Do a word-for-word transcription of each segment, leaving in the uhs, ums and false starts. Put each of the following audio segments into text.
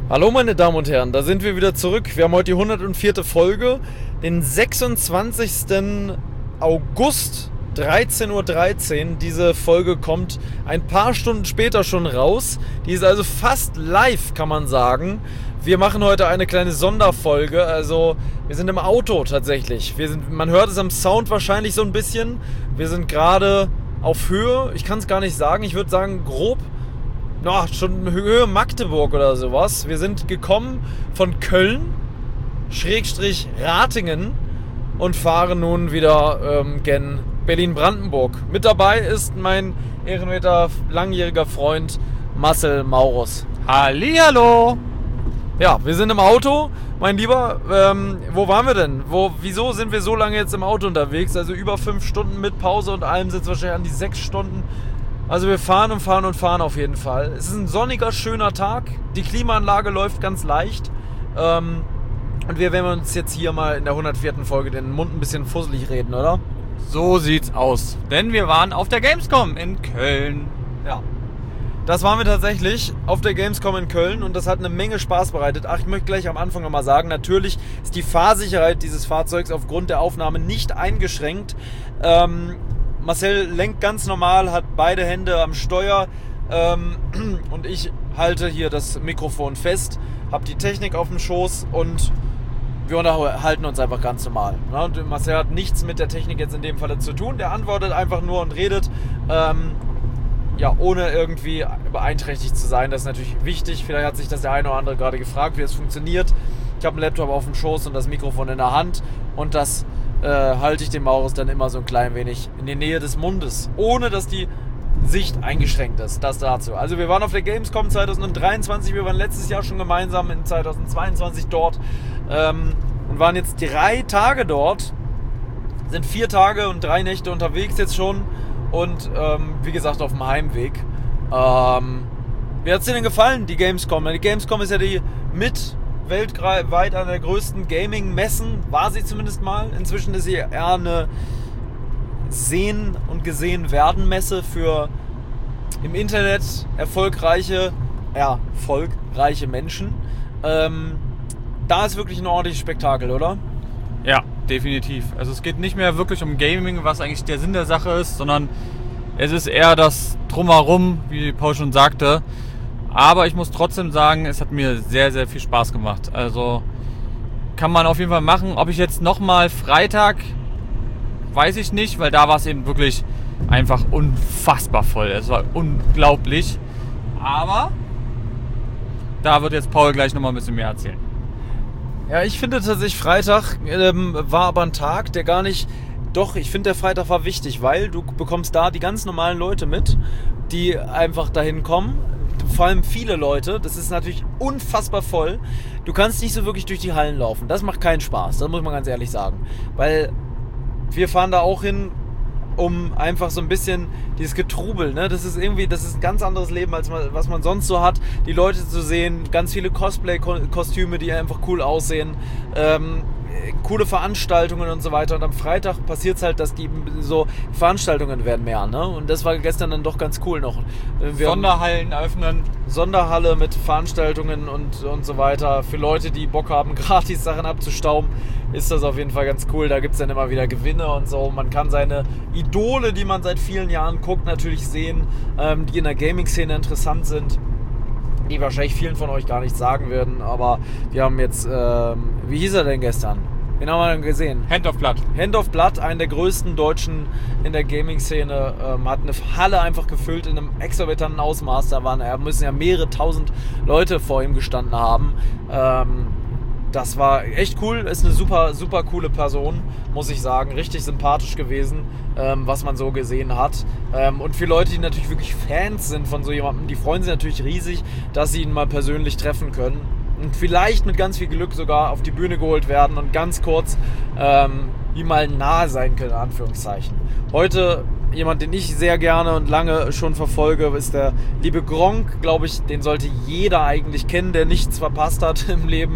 Hallo meine Damen und Herren, da sind wir wieder zurück. Wir haben heute die hundertvierte Folge, den sechsundzwanzigsten August, dreizehn Uhr dreizehn. Diese Folge kommt ein paar Stunden später schon raus. Die ist also fast live, kann man sagen. Wir machen heute eine kleine Sonderfolge, also wir sind im Auto tatsächlich. Wir sind, man hört es am Sound wahrscheinlich so ein bisschen. Wir sind gerade auf Höhe, ich kann es gar nicht sagen, ich würde sagen grob, no, schon Höhe Magdeburg oder sowas. Wir sind gekommen von Köln, Schrägstrich Ratingen und fahren nun wieder ähm, gen Berlin-Brandenburg. Mit dabei ist mein ehrenwerter langjähriger Freund Marcel Maurus. Hallihallo! Ja, wir sind im Auto. Mein Lieber, ähm, wo waren wir denn? Wo, wieso sind wir so lange jetzt im Auto unterwegs? Also über fünf Stunden mit Pause und allem sind es wahrscheinlich an die sechs Stunden. Also wir fahren und fahren und fahren auf jeden Fall. Es ist ein sonniger, schöner Tag. Die Klimaanlage läuft ganz leicht. Ähm, und wir werden uns jetzt hier mal in der hundertvierten Folge den Mund ein bisschen fusselig reden, oder? So sieht's aus. Denn wir waren auf der Gamescom in Köln. Ja. Das waren wir tatsächlich auf der Gamescom in Köln und das hat eine Menge Spaß bereitet. Ach, ich möchte gleich am Anfang nochmal sagen, natürlich ist die Fahrsicherheit dieses Fahrzeugs aufgrund der Aufnahme nicht eingeschränkt. Ähm, Marcel lenkt ganz normal, hat beide Hände am Steuer ähm, und ich halte hier das Mikrofon fest, habe die Technik auf dem Schoß und wir unterhalten uns einfach ganz normal. Ne? Und Marcel hat nichts mit der Technik jetzt in dem Fall zu tun, der antwortet einfach nur und redet. Ähm, Ja, ohne irgendwie beeinträchtigt zu sein, das ist natürlich wichtig. Vielleicht hat sich das der eine oder andere gerade gefragt, wie es funktioniert. Ich habe einen Laptop auf dem Schoß und das Mikrofon in der Hand und das äh, halte ich dem Maurus dann immer so ein klein wenig in die Nähe des Mundes, ohne dass die Sicht eingeschränkt ist. Das dazu. Also wir waren auf der Gamescom zwanzig dreiundzwanzig, wir waren letztes Jahr schon gemeinsam in zwanzig zweiundzwanzig dort ähm, und waren jetzt drei Tage dort, sind vier Tage und drei Nächte unterwegs jetzt schon. Und ähm, wie gesagt auf dem Heimweg. Ähm, wie hat es dir denn gefallen, die Gamescom? Die Gamescom ist ja die mit weltweit einer der größten Gaming-Messen, war sie zumindest mal. Inzwischen ist sie eher eine Sehen- und Gesehen-Werden-Messe für im Internet erfolgreiche, ja, erfolgreiche Menschen. Ähm, da ist wirklich ein ordentliches Spektakel, oder? Ja, definitiv. Also es geht nicht mehr wirklich um Gaming, was eigentlich der Sinn der Sache ist, sondern es ist eher das Drumherum, wie Paul schon sagte. Aber ich muss trotzdem sagen, es hat mir sehr, sehr viel Spaß gemacht. Also kann man auf jeden Fall machen. Ob ich jetzt nochmal Freitag, weiß ich nicht, weil da war es eben wirklich einfach unfassbar voll. Es war unglaublich. Aber da wird jetzt Paul gleich nochmal ein bisschen mehr erzählen. Ja, ich finde tatsächlich Freitag ähm, war aber ein Tag, der gar nicht... Doch, ich finde der Freitag war wichtig, weil du bekommst da die ganz normalen Leute mit, die einfach dahin kommen. Vor allem viele Leute, das ist natürlich unfassbar voll. Du kannst nicht so wirklich durch die Hallen laufen. Das macht keinen Spaß, das muss man ganz ehrlich sagen. Weil wir fahren da auch hin, um einfach so ein bisschen dieses Getrubel, ne? Das ist irgendwie, das ist ein ganz anderes Leben, als man, was man sonst so hat. Die Leute zu sehen, ganz viele Cosplay-Kostüme, die einfach cool aussehen, ähm, coole Veranstaltungen und so weiter. Und am Freitag passiert es halt, dass die so Veranstaltungen werden mehr, ne? Und das war gestern dann doch ganz cool noch. Wir Sonderhallen öffnen. Sonderhalle mit Veranstaltungen und, und so weiter. Für Leute, die Bock haben, gratis Sachen abzustauben, ist das auf jeden Fall ganz cool. Da gibt es dann immer wieder Gewinne und so. Man kann seine Idole, die man seit vielen Jahren guckt, natürlich sehen, ähm, die in der Gaming-Szene interessant sind, die wahrscheinlich vielen von euch gar nichts sagen werden. Aber wir haben jetzt, ähm, wie hieß er denn gestern? Wen haben wir denn gesehen? Hand of Blood. Hand of Blood, einen der größten Deutschen in der Gaming-Szene, ähm, hat eine Halle einfach gefüllt in einem exorbitanten Ausmaß. Da waren, da müssen ja mehrere tausend Leute vor ihm gestanden haben. Ähm, das war echt cool, ist eine super, super coole Person, muss ich sagen. Richtig sympathisch gewesen, ähm, was man so gesehen hat. Ähm, und für Leute, die natürlich wirklich Fans sind von so jemandem, die freuen sich natürlich riesig, dass sie ihn mal persönlich treffen können. Und vielleicht mit ganz viel Glück sogar auf die Bühne geholt werden und ganz kurz ähm, ihm mal nahe sein können, in Anführungszeichen. Heute jemand, den ich sehr gerne und lange schon verfolge, ist der liebe Gronkh, glaube ich, den sollte jeder eigentlich kennen, der nichts verpasst hat im Leben.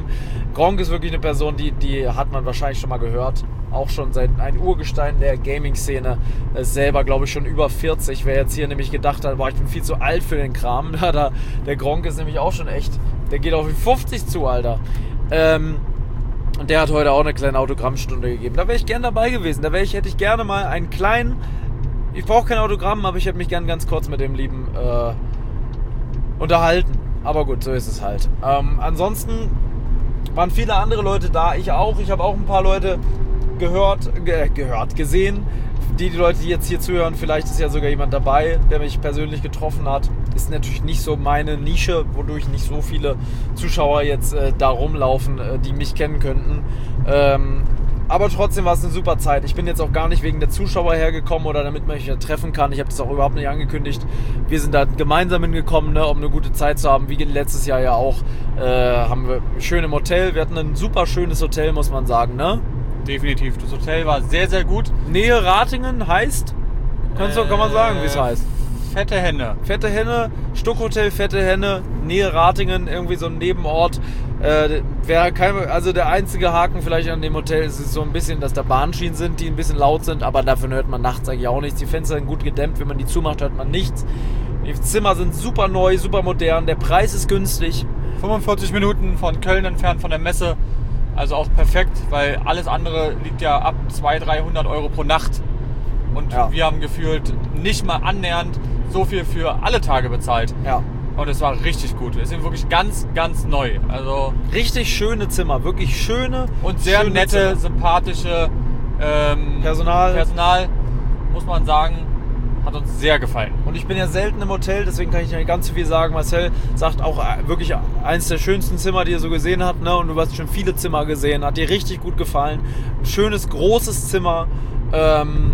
Gronkh ist wirklich eine Person, die, die hat man wahrscheinlich schon mal gehört. Auch schon seit ein Urgestein der Gaming-Szene. Ist selber, glaube ich, schon über vierzig. Wer jetzt hier nämlich gedacht hat, boah, ich bin viel zu alt für den Kram. Der, der Gronkh ist nämlich auch schon echt, der geht auf die fünfzig zu, Alter. Ähm, und der hat heute auch eine kleine Autogrammstunde gegeben. Da wäre ich gern dabei gewesen. Da wäre ich, hätte ich gerne mal einen kleinen, ich brauche kein Autogramm, aber ich hätte mich gern ganz kurz mit dem Lieben äh, unterhalten. Aber gut, so ist es halt. Ähm, ansonsten waren viele andere Leute da, ich auch. Ich habe auch ein paar Leute gehört, ge- gehört, gesehen. Die, die Leute, die jetzt hier zuhören, vielleicht ist ja sogar jemand dabei, der mich persönlich getroffen hat. Ist natürlich nicht so meine Nische, wodurch nicht so viele Zuschauer jetzt äh, da rumlaufen, äh, die mich kennen könnten. Ähm, aber trotzdem war es eine super Zeit. Ich bin jetzt auch gar nicht wegen der Zuschauer hergekommen oder damit man mich ja treffen kann. Ich habe das auch überhaupt nicht angekündigt. Wir sind da gemeinsam hingekommen, ne, um eine gute Zeit zu haben, wie letztes Jahr ja auch. Äh, haben wir schön im Hotel. Wir hatten ein super schönes Hotel, muss man sagen, ne? Definitiv. Das Hotel war sehr, sehr gut. Nähe Ratingen heißt? Kannst du, kann man sagen, wie es heißt? Fette Henne. Fette Henne, Stuckhotel Fette Henne, Nähe Ratingen, irgendwie so ein Nebenort. Äh, wäre kein, also der einzige Haken vielleicht an dem Hotel ist es so ein bisschen, dass da Bahnschienen sind, die ein bisschen laut sind, aber davon hört man nachts eigentlich auch nichts. Die Fenster sind gut gedämmt, wenn man die zumacht, hört man nichts. Die Zimmer sind super neu, super modern, der Preis ist günstig. fünfundvierzig Minuten von Köln entfernt von der Messe. Also auch perfekt, weil alles andere liegt ja ab zweihundert, dreihundert Euro pro Nacht. Und ja. wir haben gefühlt nicht mal annähernd so viel für alle Tage bezahlt. Ja. Und es war richtig gut. Wir sind wirklich ganz, ganz neu. Also richtig schöne Zimmer, wirklich schöne und sehr schöne nette, Zimmer. sympathische ähm, Personal. Personal, muss man sagen. Hat uns sehr gefallen. Und ich bin ja selten im Hotel, deswegen kann ich nicht ganz so viel sagen. Marcel sagt auch wirklich eins der schönsten Zimmer, die er so gesehen hat. Ne? Und du hast schon viele Zimmer gesehen. Hat dir richtig gut gefallen. Ein schönes, großes Zimmer. Ähm,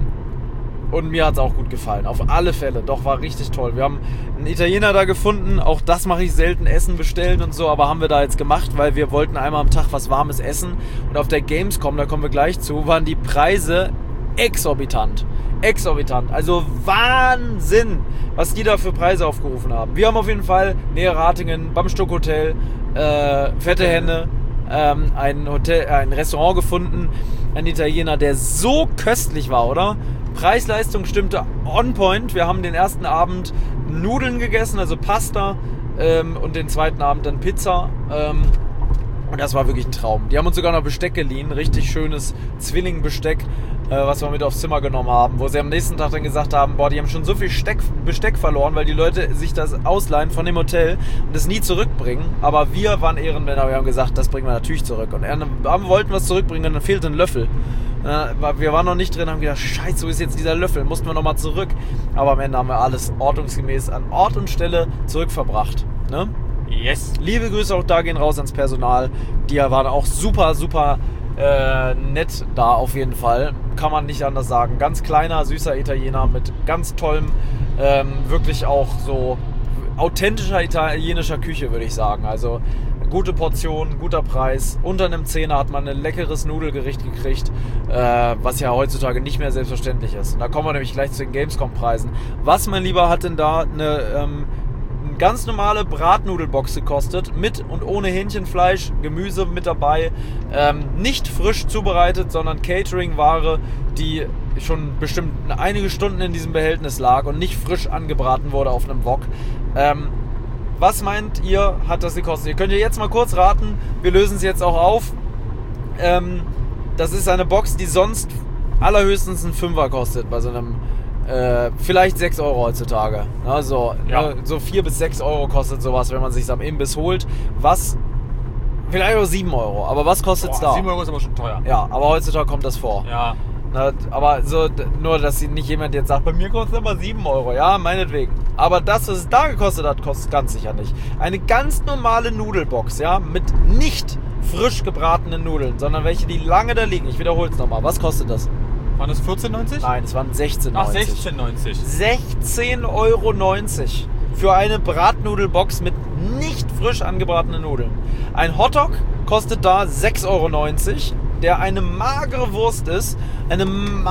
und mir hat es auch gut gefallen. Auf alle Fälle. Doch, war richtig toll. Wir haben einen Italiener da gefunden. Auch das mache ich selten, Essen bestellen und so. Aber haben wir da jetzt gemacht, weil wir wollten einmal am Tag was Warmes essen. Und auf der Gamescom, da kommen wir gleich zu, waren die Preise exorbitant. Exorbitant. Also Wahnsinn, was die da für Preise aufgerufen haben. Wir haben auf jeden Fall Nähe Ratingen beim Stuckhotel, äh, Fette Henne, ähm, ein Hotel, äh, ein Restaurant gefunden, ein Italiener, der so köstlich war, oder? Preis-Leistung stimmte on point. Wir haben den ersten Abend Nudeln gegessen, also Pasta, ähm, und den zweiten Abend dann Pizza. Ähm, Und das war wirklich ein Traum. Die haben uns sogar noch Besteck geliehen, richtig schönes Zwillingbesteck, äh, was wir mit aufs Zimmer genommen haben, wo sie am nächsten Tag dann gesagt haben, boah, die haben schon so viel Steck, Besteck verloren, weil die Leute sich das ausleihen von dem Hotel und das nie zurückbringen. Aber wir waren Ehrenmänner, wir haben gesagt, das bringen wir natürlich zurück. Und wir wollten was zurückbringen und dann fehlte ein Löffel. Wir waren noch nicht drin, haben gedacht, scheiße, wo ist jetzt dieser Löffel? Mussten wir nochmal zurück. Aber am Ende haben wir alles ordnungsgemäß an Ort und Stelle zurückverbracht. Ne? Yes. Liebe Grüße auch da gehen raus ans Personal. Die waren auch super, super äh, nett da auf jeden Fall. Kann man nicht anders sagen. Ganz kleiner, süßer Italiener mit ganz tollem, ähm, wirklich auch so authentischer italienischer Küche, würde ich sagen. Also gute Portion, guter Preis. Unter einem Zehner hat man ein leckeres Nudelgericht gekriegt, äh, was ja heutzutage nicht mehr selbstverständlich ist. Und da kommen wir nämlich gleich zu den Gamescom-Preisen. Was, mein Lieber, hat denn da eine... Ähm, ganz normale Bratnudelbox gekostet, mit und ohne Hähnchenfleisch, Gemüse mit dabei, ähm, nicht frisch zubereitet, sondern Catering-Ware, die schon bestimmt einige Stunden in diesem Behältnis lag und nicht frisch angebraten wurde auf einem Wok. Ähm, was meint ihr, hat das gekostet? Ihr könnt ja jetzt mal kurz raten, wir lösen es jetzt auch auf. Ähm, das ist eine Box, die sonst allerhöchstens einen Fünfer kostet bei so einem Äh, vielleicht sechs Euro heutzutage. Also ja. äh, so vier bis sechs Euro kostet sowas, wenn man sich am Imbiss holt. Was? Vielleicht auch sieben Euro. Aber was kostet es da? sieben Euro ist aber schon teuer. Ja, aber heutzutage kommt das vor. Ja. Na, aber so, nur, dass nicht jemand jetzt sagt, bei mir kostet es immer sieben Euro. Ja, meinetwegen. Aber das, was es da gekostet hat, kostet ganz sicher nicht. Eine ganz normale Nudelbox, ja, mit nicht frisch gebratenen Nudeln, sondern welche, die lange da liegen. Ich wiederhole es nochmal. Was kostet das? Waren das vierzehn neunzig? Nein, es waren sechzehn neunzig. Ach, sechzehn neunzig. sechzehn Euro neunzig für eine Bratnudelbox mit nicht frisch angebratenen Nudeln. Ein Hotdog kostet da sechs Euro neunzig, der eine magere Wurst ist. Eine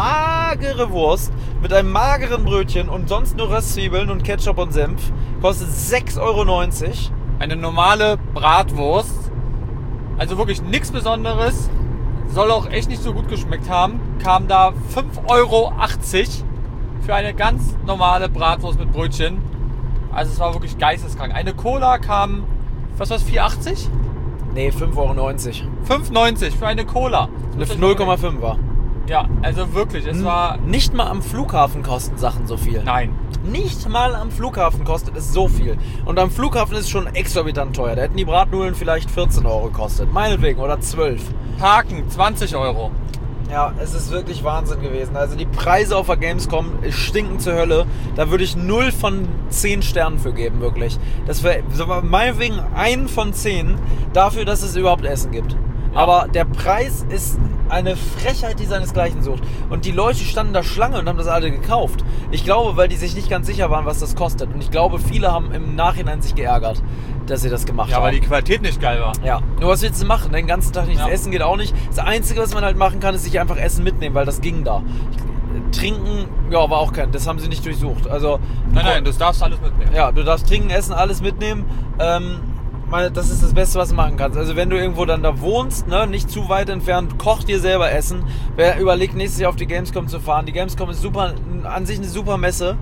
magere Wurst mit einem mageren Brötchen und sonst nur Röstzwiebeln und Ketchup und Senf. Kostet sechs Euro neunzig. Eine normale Bratwurst Also wirklich nichts Besonderes. Soll auch echt nicht so gut geschmeckt haben. Kam da fünf Euro achtzig für eine ganz normale Bratwurst mit Brötchen. Also es war wirklich geisteskrank. Eine Cola kam, was war es, vier achtzig? Nee, fünf Euro neunzig. fünf neunzig für eine Cola. Eine null Komma fünf war. Ja, also wirklich, es war... Nicht mal am Flughafen kosten Sachen so viel. Nein. Nicht mal am Flughafen kostet es so viel. Und am Flughafen ist es schon exorbitant teuer. Da hätten die Bratnudeln vielleicht vierzehn Euro gekostet. Meinetwegen, oder zwölf. Parken, zwanzig Euro. Ja, es ist wirklich Wahnsinn gewesen. Also die Preise auf der Gamescom stinken zur Hölle. Da würde ich null von zehn Sternen für geben, wirklich. Das wäre meinetwegen ein von zehn dafür, dass es überhaupt Essen gibt. Ja. Aber der Preis ist eine Frechheit, die seinesgleichen sucht. Und die Leute standen da Schlange und haben das alle gekauft. Ich glaube, weil die sich nicht ganz sicher waren, was das kostet. Und ich glaube, viele haben im Nachhinein sich geärgert, dass sie das gemacht ja, haben. Ja, weil die Qualität nicht geil war. Ja. Nur was willst du machen? Den ganzen Tag nichts ja. essen geht auch nicht. Das Einzige, was man halt machen kann, ist sich einfach Essen mitnehmen, weil das ging da. Trinken, ja, war auch kein. Das haben sie nicht durchsucht. Also, nein, nein, das darfst alles mitnehmen. Ja, du darfst trinken, essen, alles mitnehmen. Ähm, das ist das Beste, was du machen kannst. Also wenn du irgendwo dann da wohnst, ne, nicht zu weit entfernt, koch dir selber Essen. Wer überlegt, nächstes Jahr auf die Gamescom zu fahren. Die Gamescom ist super, an sich eine super Messe.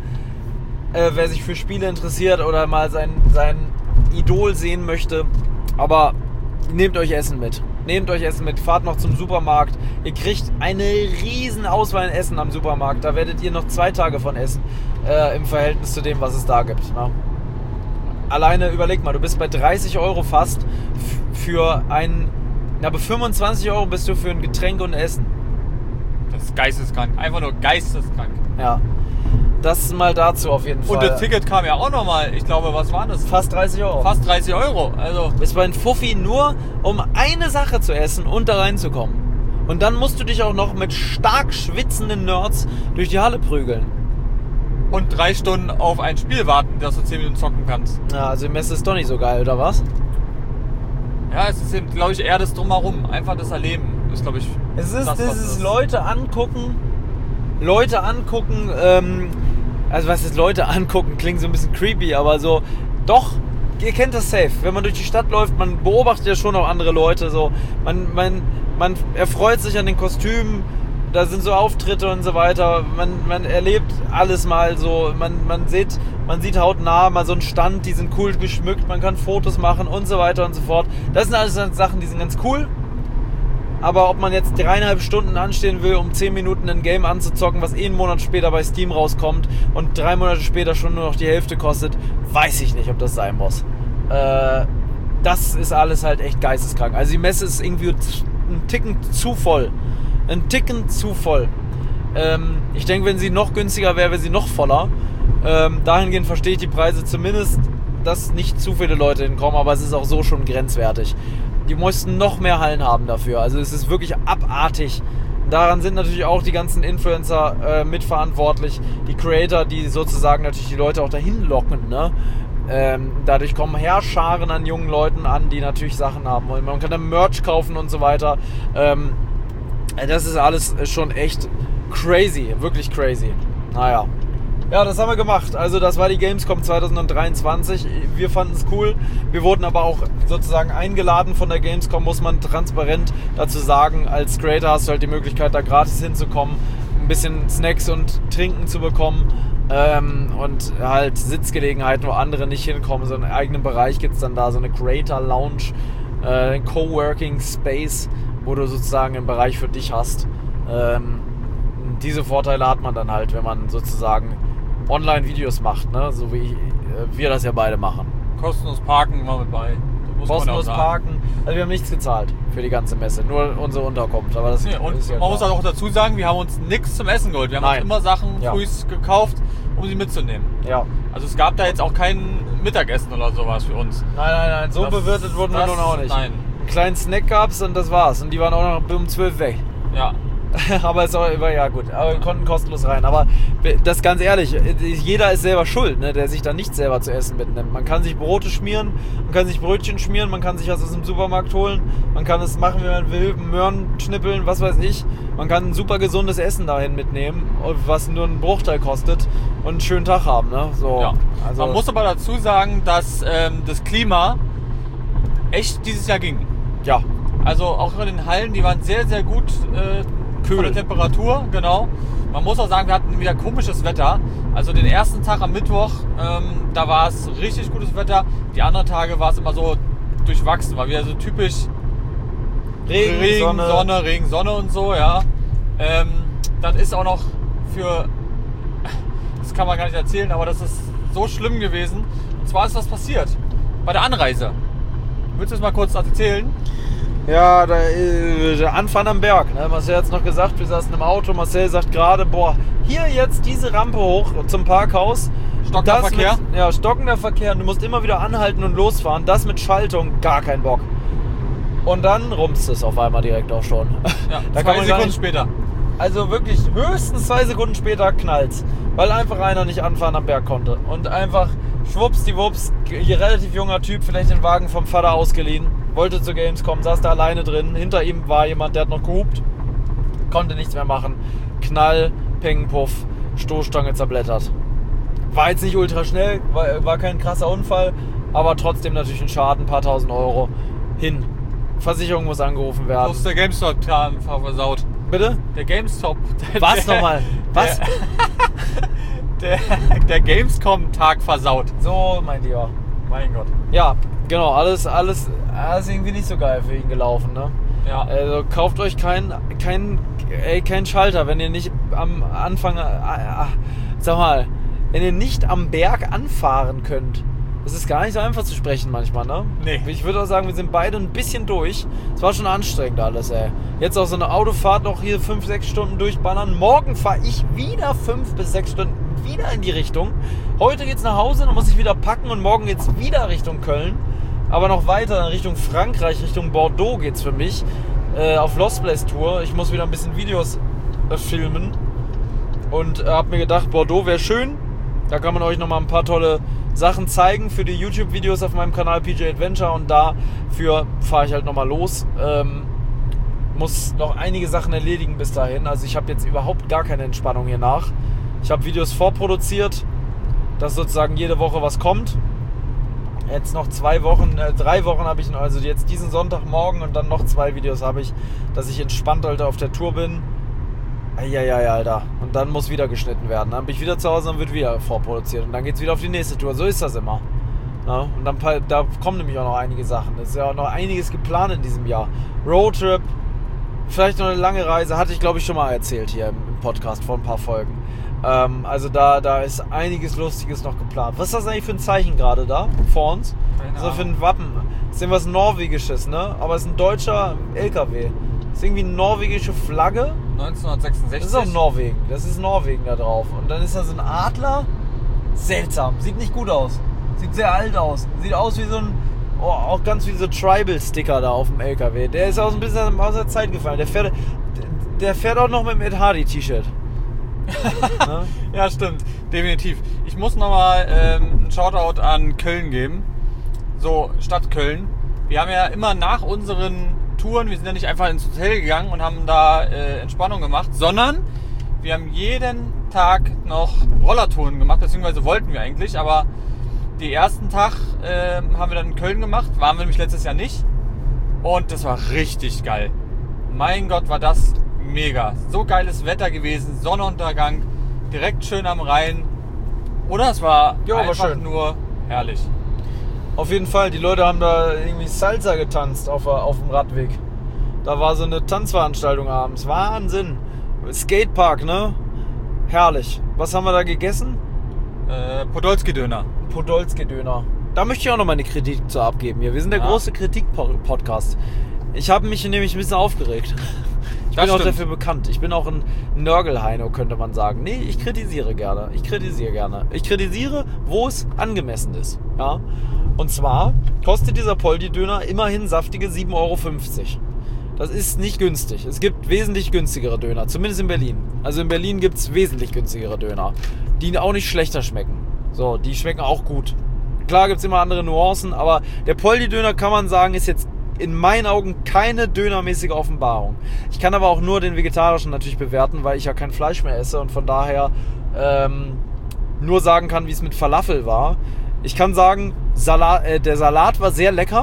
Äh, wer sich für Spiele interessiert oder mal sein, sein Idol sehen möchte. Aber nehmt euch Essen mit. Nehmt euch Essen mit, fahrt noch zum Supermarkt. Ihr kriegt eine riesen Auswahl an Essen am Supermarkt. Da werdet ihr noch zwei Tage von essen. Äh, im Verhältnis zu dem, was es da gibt. Ne? Alleine, überleg mal, du bist bei dreißig Euro fast f- für ein, na, bei fünfundzwanzig Euro bist du für ein Getränk und Essen. Das ist geisteskrank, einfach nur geisteskrank. Ja, das mal dazu auf jeden Fall. Und das Ticket kam ja auch nochmal, ich glaube, was war das? Fast dreißig Euro. Fast dreißig Euro, also. Bist bei einem Fuffi nur, um eine Sache zu essen und da reinzukommen. Und dann musst du dich auch noch mit stark schwitzenden Nerds durch die Halle prügeln. Und drei Stunden auf ein Spiel warten, dass du zehn Minuten zocken kannst. Ja, also die Messe ist doch nicht so geil, oder was? Ja, es ist eben, glaube ich, eher das Drumherum. Einfach das Erleben ist, glaube ich, Es ist das, dieses ist. Leute angucken, Leute angucken, ähm, also was ist Leute angucken, klingt so ein bisschen creepy, aber so, doch, ihr kennt das safe. Wenn man durch die Stadt läuft, man beobachtet ja schon auch andere Leute, so, man, man, man erfreut sich an den Kostümen, da sind so Auftritte und so weiter. Man, man erlebt alles mal so. Man, man, sieht, man sieht hautnah mal so einen Stand, die sind cool geschmückt. Man kann Fotos machen und so weiter und so fort. Das sind alles Sachen, die sind ganz cool. Aber ob man jetzt dreieinhalb Stunden anstehen will, um zehn Minuten ein Game anzuzocken, was eh einen Monat später bei Steam rauskommt und drei Monate später schon nur noch die Hälfte kostet, weiß ich nicht, ob das sein muss. Äh, das ist alles halt echt geisteskrank. Also die Messe ist irgendwie ein Ticken zu voll. Ein Ticken zu voll. Ähm, ich denke, wenn sie noch günstiger wäre, wäre sie noch voller. Ähm, dahingehend verstehe ich die Preise zumindest, dass nicht zu viele Leute hinkommen, aber es ist auch so schon grenzwertig. Die mussten noch mehr Hallen haben dafür. Also es ist wirklich abartig. Daran sind natürlich auch die ganzen Influencer äh, mitverantwortlich. Die Creator, die sozusagen natürlich die Leute auch dahin locken. Ne? Ähm, dadurch kommen Heerscharen an jungen Leuten an, die natürlich Sachen haben wollen. Man kann dann Merch kaufen und so weiter. Ähm, Das ist alles schon echt crazy, wirklich crazy. Naja. Ja, das haben wir gemacht. Also das war die Gamescom zwanzig dreiundzwanzig. Wir fanden es cool. Wir wurden aber auch sozusagen eingeladen von der Gamescom, muss man transparent dazu sagen. Als Creator hast du halt die Möglichkeit, da gratis hinzukommen, ein bisschen Snacks und Trinken zu bekommen ähm, und halt Sitzgelegenheiten, wo andere nicht hinkommen. So einen eigenen Bereich gibt es dann da, so eine Creator Lounge, äh, Coworking Space, wo du sozusagen einen Bereich für dich hast. Ähm, diese Vorteile hat man dann halt, wenn man sozusagen Online-Videos macht, ne? So wie äh, wir das ja beide machen. Kostenlos parken war mit bei. Muss Kostenlos man auch sagen. parken. Also wir haben nichts gezahlt für die ganze Messe, nur unsere Unterkunft. Aber das Nee, und ist ja man muss klar. auch dazu sagen, wir haben uns nichts zum Essen geholt. Wir haben Nein. uns immer Sachen Ja. frühst gekauft, um sie mitzunehmen. Ja. Also es gab da jetzt auch kein Mittagessen oder sowas für uns. Nein, nein, nein, so Das- bewirtet wurden wir das- nun auch nicht. Nein. Einen kleinen Snack gab's und das war's. Und die waren auch noch um zwölf weg. Ja. Aber es war, ja gut, aber wir konnten kostenlos rein. Aber das ganz ehrlich, jeder ist selber schuld, ne, der sich da nicht selber zu essen mitnimmt. Man kann sich Brote schmieren, man kann sich Brötchen schmieren, man kann sich was aus dem Supermarkt holen, man kann es machen, wie man will, Möhren schnippeln, was weiß ich. Man kann ein super gesundes Essen dahin mitnehmen, was nur einen Bruchteil kostet und einen schönen Tag haben. Ne? So, Ja. also, Man muss aber dazu sagen, dass ähm, das Klima echt dieses Jahr ging. ja, Also auch in den Hallen, die waren sehr, sehr gut äh, Kühl. von der Temperatur, genau. Man muss auch sagen, wir hatten wieder komisches Wetter. Also den ersten Tag am Mittwoch, ähm, da war es richtig gutes Wetter. Die anderen Tage war es immer so durchwachsen, war wieder so typisch Regen, Regen Sonne. Sonne, Regen, Sonne und so, ja. Ähm, das ist auch noch für, das kann man gar nicht erzählen, aber das ist so schlimm gewesen. Und zwar ist was passiert bei der Anreise. Willst du es mal kurz erzählen? Ja, der, äh, der Anfang am Berg. Ne? Marcel hat es noch gesagt, wir saßen im Auto. Marcel sagt gerade, boah, hier jetzt diese Rampe hoch zum Parkhaus. Stockender Das Verkehr? Mit, ja, stockender Verkehr. Du musst immer wieder anhalten und losfahren. Das mit Schaltung, gar kein Bock. Und dann rumst es auf einmal direkt auch schon. Ja, da zwei kann man gar Sekunden nicht, später. Also wirklich höchstens zwei Sekunden später knallt's. Weil einfach einer nicht anfahren am Berg konnte. Und einfach schwuppsdiwupps, relativ junger Typ, vielleicht den Wagen vom Vater ausgeliehen. Wollte zur Gamescom, saß da alleine drin. Hinter ihm war jemand, der hat noch gehupt. Konnte nichts mehr machen. Knall, Peng, Puff, Stoßstange zerblättert. War jetzt nicht ultra schnell, war, war kein krasser Unfall, aber trotzdem natürlich ein Schaden, ein paar tausend Euro. Hin. Versicherung muss angerufen werden. Wo ist der GameStop-Tag versaut? Bitte? Der GameStop. Was nochmal? Was? Der, der, der Gamescom-Tag versaut. So, mein Lieber. Mein Gott. Ja, genau, alles, alles, alles irgendwie nicht so geil für ihn gelaufen, ne? Ja. Also kauft euch keinen kein, ey, kein Schalter, wenn ihr nicht am Anfang, äh, äh, sag mal, wenn ihr nicht am Berg anfahren könnt. Das ist gar nicht so einfach zu sprechen manchmal, ne? Nee. Ich würde auch sagen, wir sind beide ein bisschen durch. Es war schon anstrengend alles, ey. Jetzt auch so eine Autofahrt noch hier fünf, sechs Stunden durchballern. Morgen fahre ich wieder fünf bis sechs Stunden wieder in die Richtung. Heute geht's nach Hause, dann muss ich wieder packen und morgen geht's wieder Richtung Köln. Aber noch weiter in Richtung Frankreich, Richtung Bordeaux geht's für mich. Äh, auf Lost Place Tour. Ich muss wieder ein bisschen Videos äh, filmen. Und äh, hab mir gedacht, Bordeaux wäre schön. Da kann man euch nochmal ein paar tolle Sachen zeigen für die YouTube-Videos auf meinem Kanal P J Adventure. Und dafür fahre ich halt nochmal los. Ähm, muss noch einige Sachen erledigen bis dahin. Also ich habe jetzt überhaupt gar keine Entspannung hier nach. Ich habe Videos vorproduziert, dass sozusagen jede Woche was kommt. Jetzt noch zwei Wochen, äh, drei Wochen habe ich, also jetzt diesen Sonntagmorgen und dann noch zwei Videos habe ich, dass ich entspannt, Alter, auf der Tour bin. Eieiei, Alter. Und dann muss wieder geschnitten werden. Dann bin ich wieder zu Hause und wird wieder vorproduziert. Und dann geht es wieder auf die nächste Tour. So ist das immer. Na? Und dann da kommen nämlich auch noch einige Sachen. Es ist ja auch noch einiges geplant in diesem Jahr. Roadtrip, vielleicht noch eine lange Reise, hatte ich glaube ich schon mal erzählt hier im Podcast vor ein paar Folgen. Ähm, also da, da ist einiges Lustiges noch geplant. Was ist das eigentlich für ein Zeichen gerade da vor uns? Keine Was ist das für Ahnung. ein Wappen? Das ist irgendwas Norwegisches, ne? Aber es ist ein deutscher L K W. Das ist irgendwie eine norwegische Flagge. neunzehnhundertsechsundsechzig. Das ist auch Norwegen. Das ist Norwegen da drauf. Und dann ist da so ein Adler. Seltsam. Sieht nicht gut aus. Sieht sehr alt aus. Sieht aus wie so ein... Oh, auch ganz wie so Tribal-Sticker da auf dem L K W. Der ist auch ein bisschen aus der Zeit gefallen. Der fährt, der fährt auch noch mit dem Ed Hardy-T-Shirt. Ne? Ja, stimmt. Definitiv. Ich muss nochmal ähm, einen Shoutout an Köln geben. So, Stadt Köln. Wir haben ja immer nach unseren Touren, wir sind ja nicht einfach ins Hotel gegangen und haben da äh, Entspannung gemacht, sondern wir haben jeden Tag noch Rollertouren gemacht, beziehungsweise wollten wir eigentlich, aber den ersten Tag äh, haben wir dann in Köln gemacht, waren wir nämlich letztes Jahr nicht und das war richtig geil. Mein Gott, war das mega. So geiles Wetter gewesen, Sonnenuntergang, direkt schön am Rhein. Oder es war Jo, war einfach schön. nur herrlich. Auf jeden Fall, die Leute haben da irgendwie Salsa getanzt auf, auf dem Radweg. Da war so eine Tanzveranstaltung abends. Wahnsinn. Skatepark, ne? Herrlich. Was haben wir da gegessen? Äh, Podolski-Döner. Podolski-Döner. Da möchte ich auch noch mal eine Kritik zu abgeben hier. Wir sind der Ja. große Kritik-Podcast. Ich habe mich nämlich ein bisschen aufgeregt. Ich Das bin auch stimmt. dafür bekannt. Ich bin auch ein Nörgelheino, könnte man sagen. Nee, ich kritisiere gerne. Ich kritisiere gerne. Ich kritisiere, wo es angemessen ist. Ja? Und zwar kostet dieser Poldi-Döner immerhin saftige sieben Euro fünfzig. Das ist nicht günstig. Es gibt wesentlich günstigere Döner, zumindest in Berlin. Also in Berlin gibt es wesentlich günstigere Döner, die auch nicht schlechter schmecken. So, die schmecken auch gut. Klar gibt es immer andere Nuancen, aber der Poldi-Döner, kann man sagen, ist jetzt in meinen Augen keine dönermäßige Offenbarung. Ich kann aber auch nur den vegetarischen natürlich bewerten, weil ich ja kein Fleisch mehr esse und von daher ähm, nur sagen kann, wie es mit Falafel war. Ich kann sagen, Salat, äh, der Salat war sehr lecker.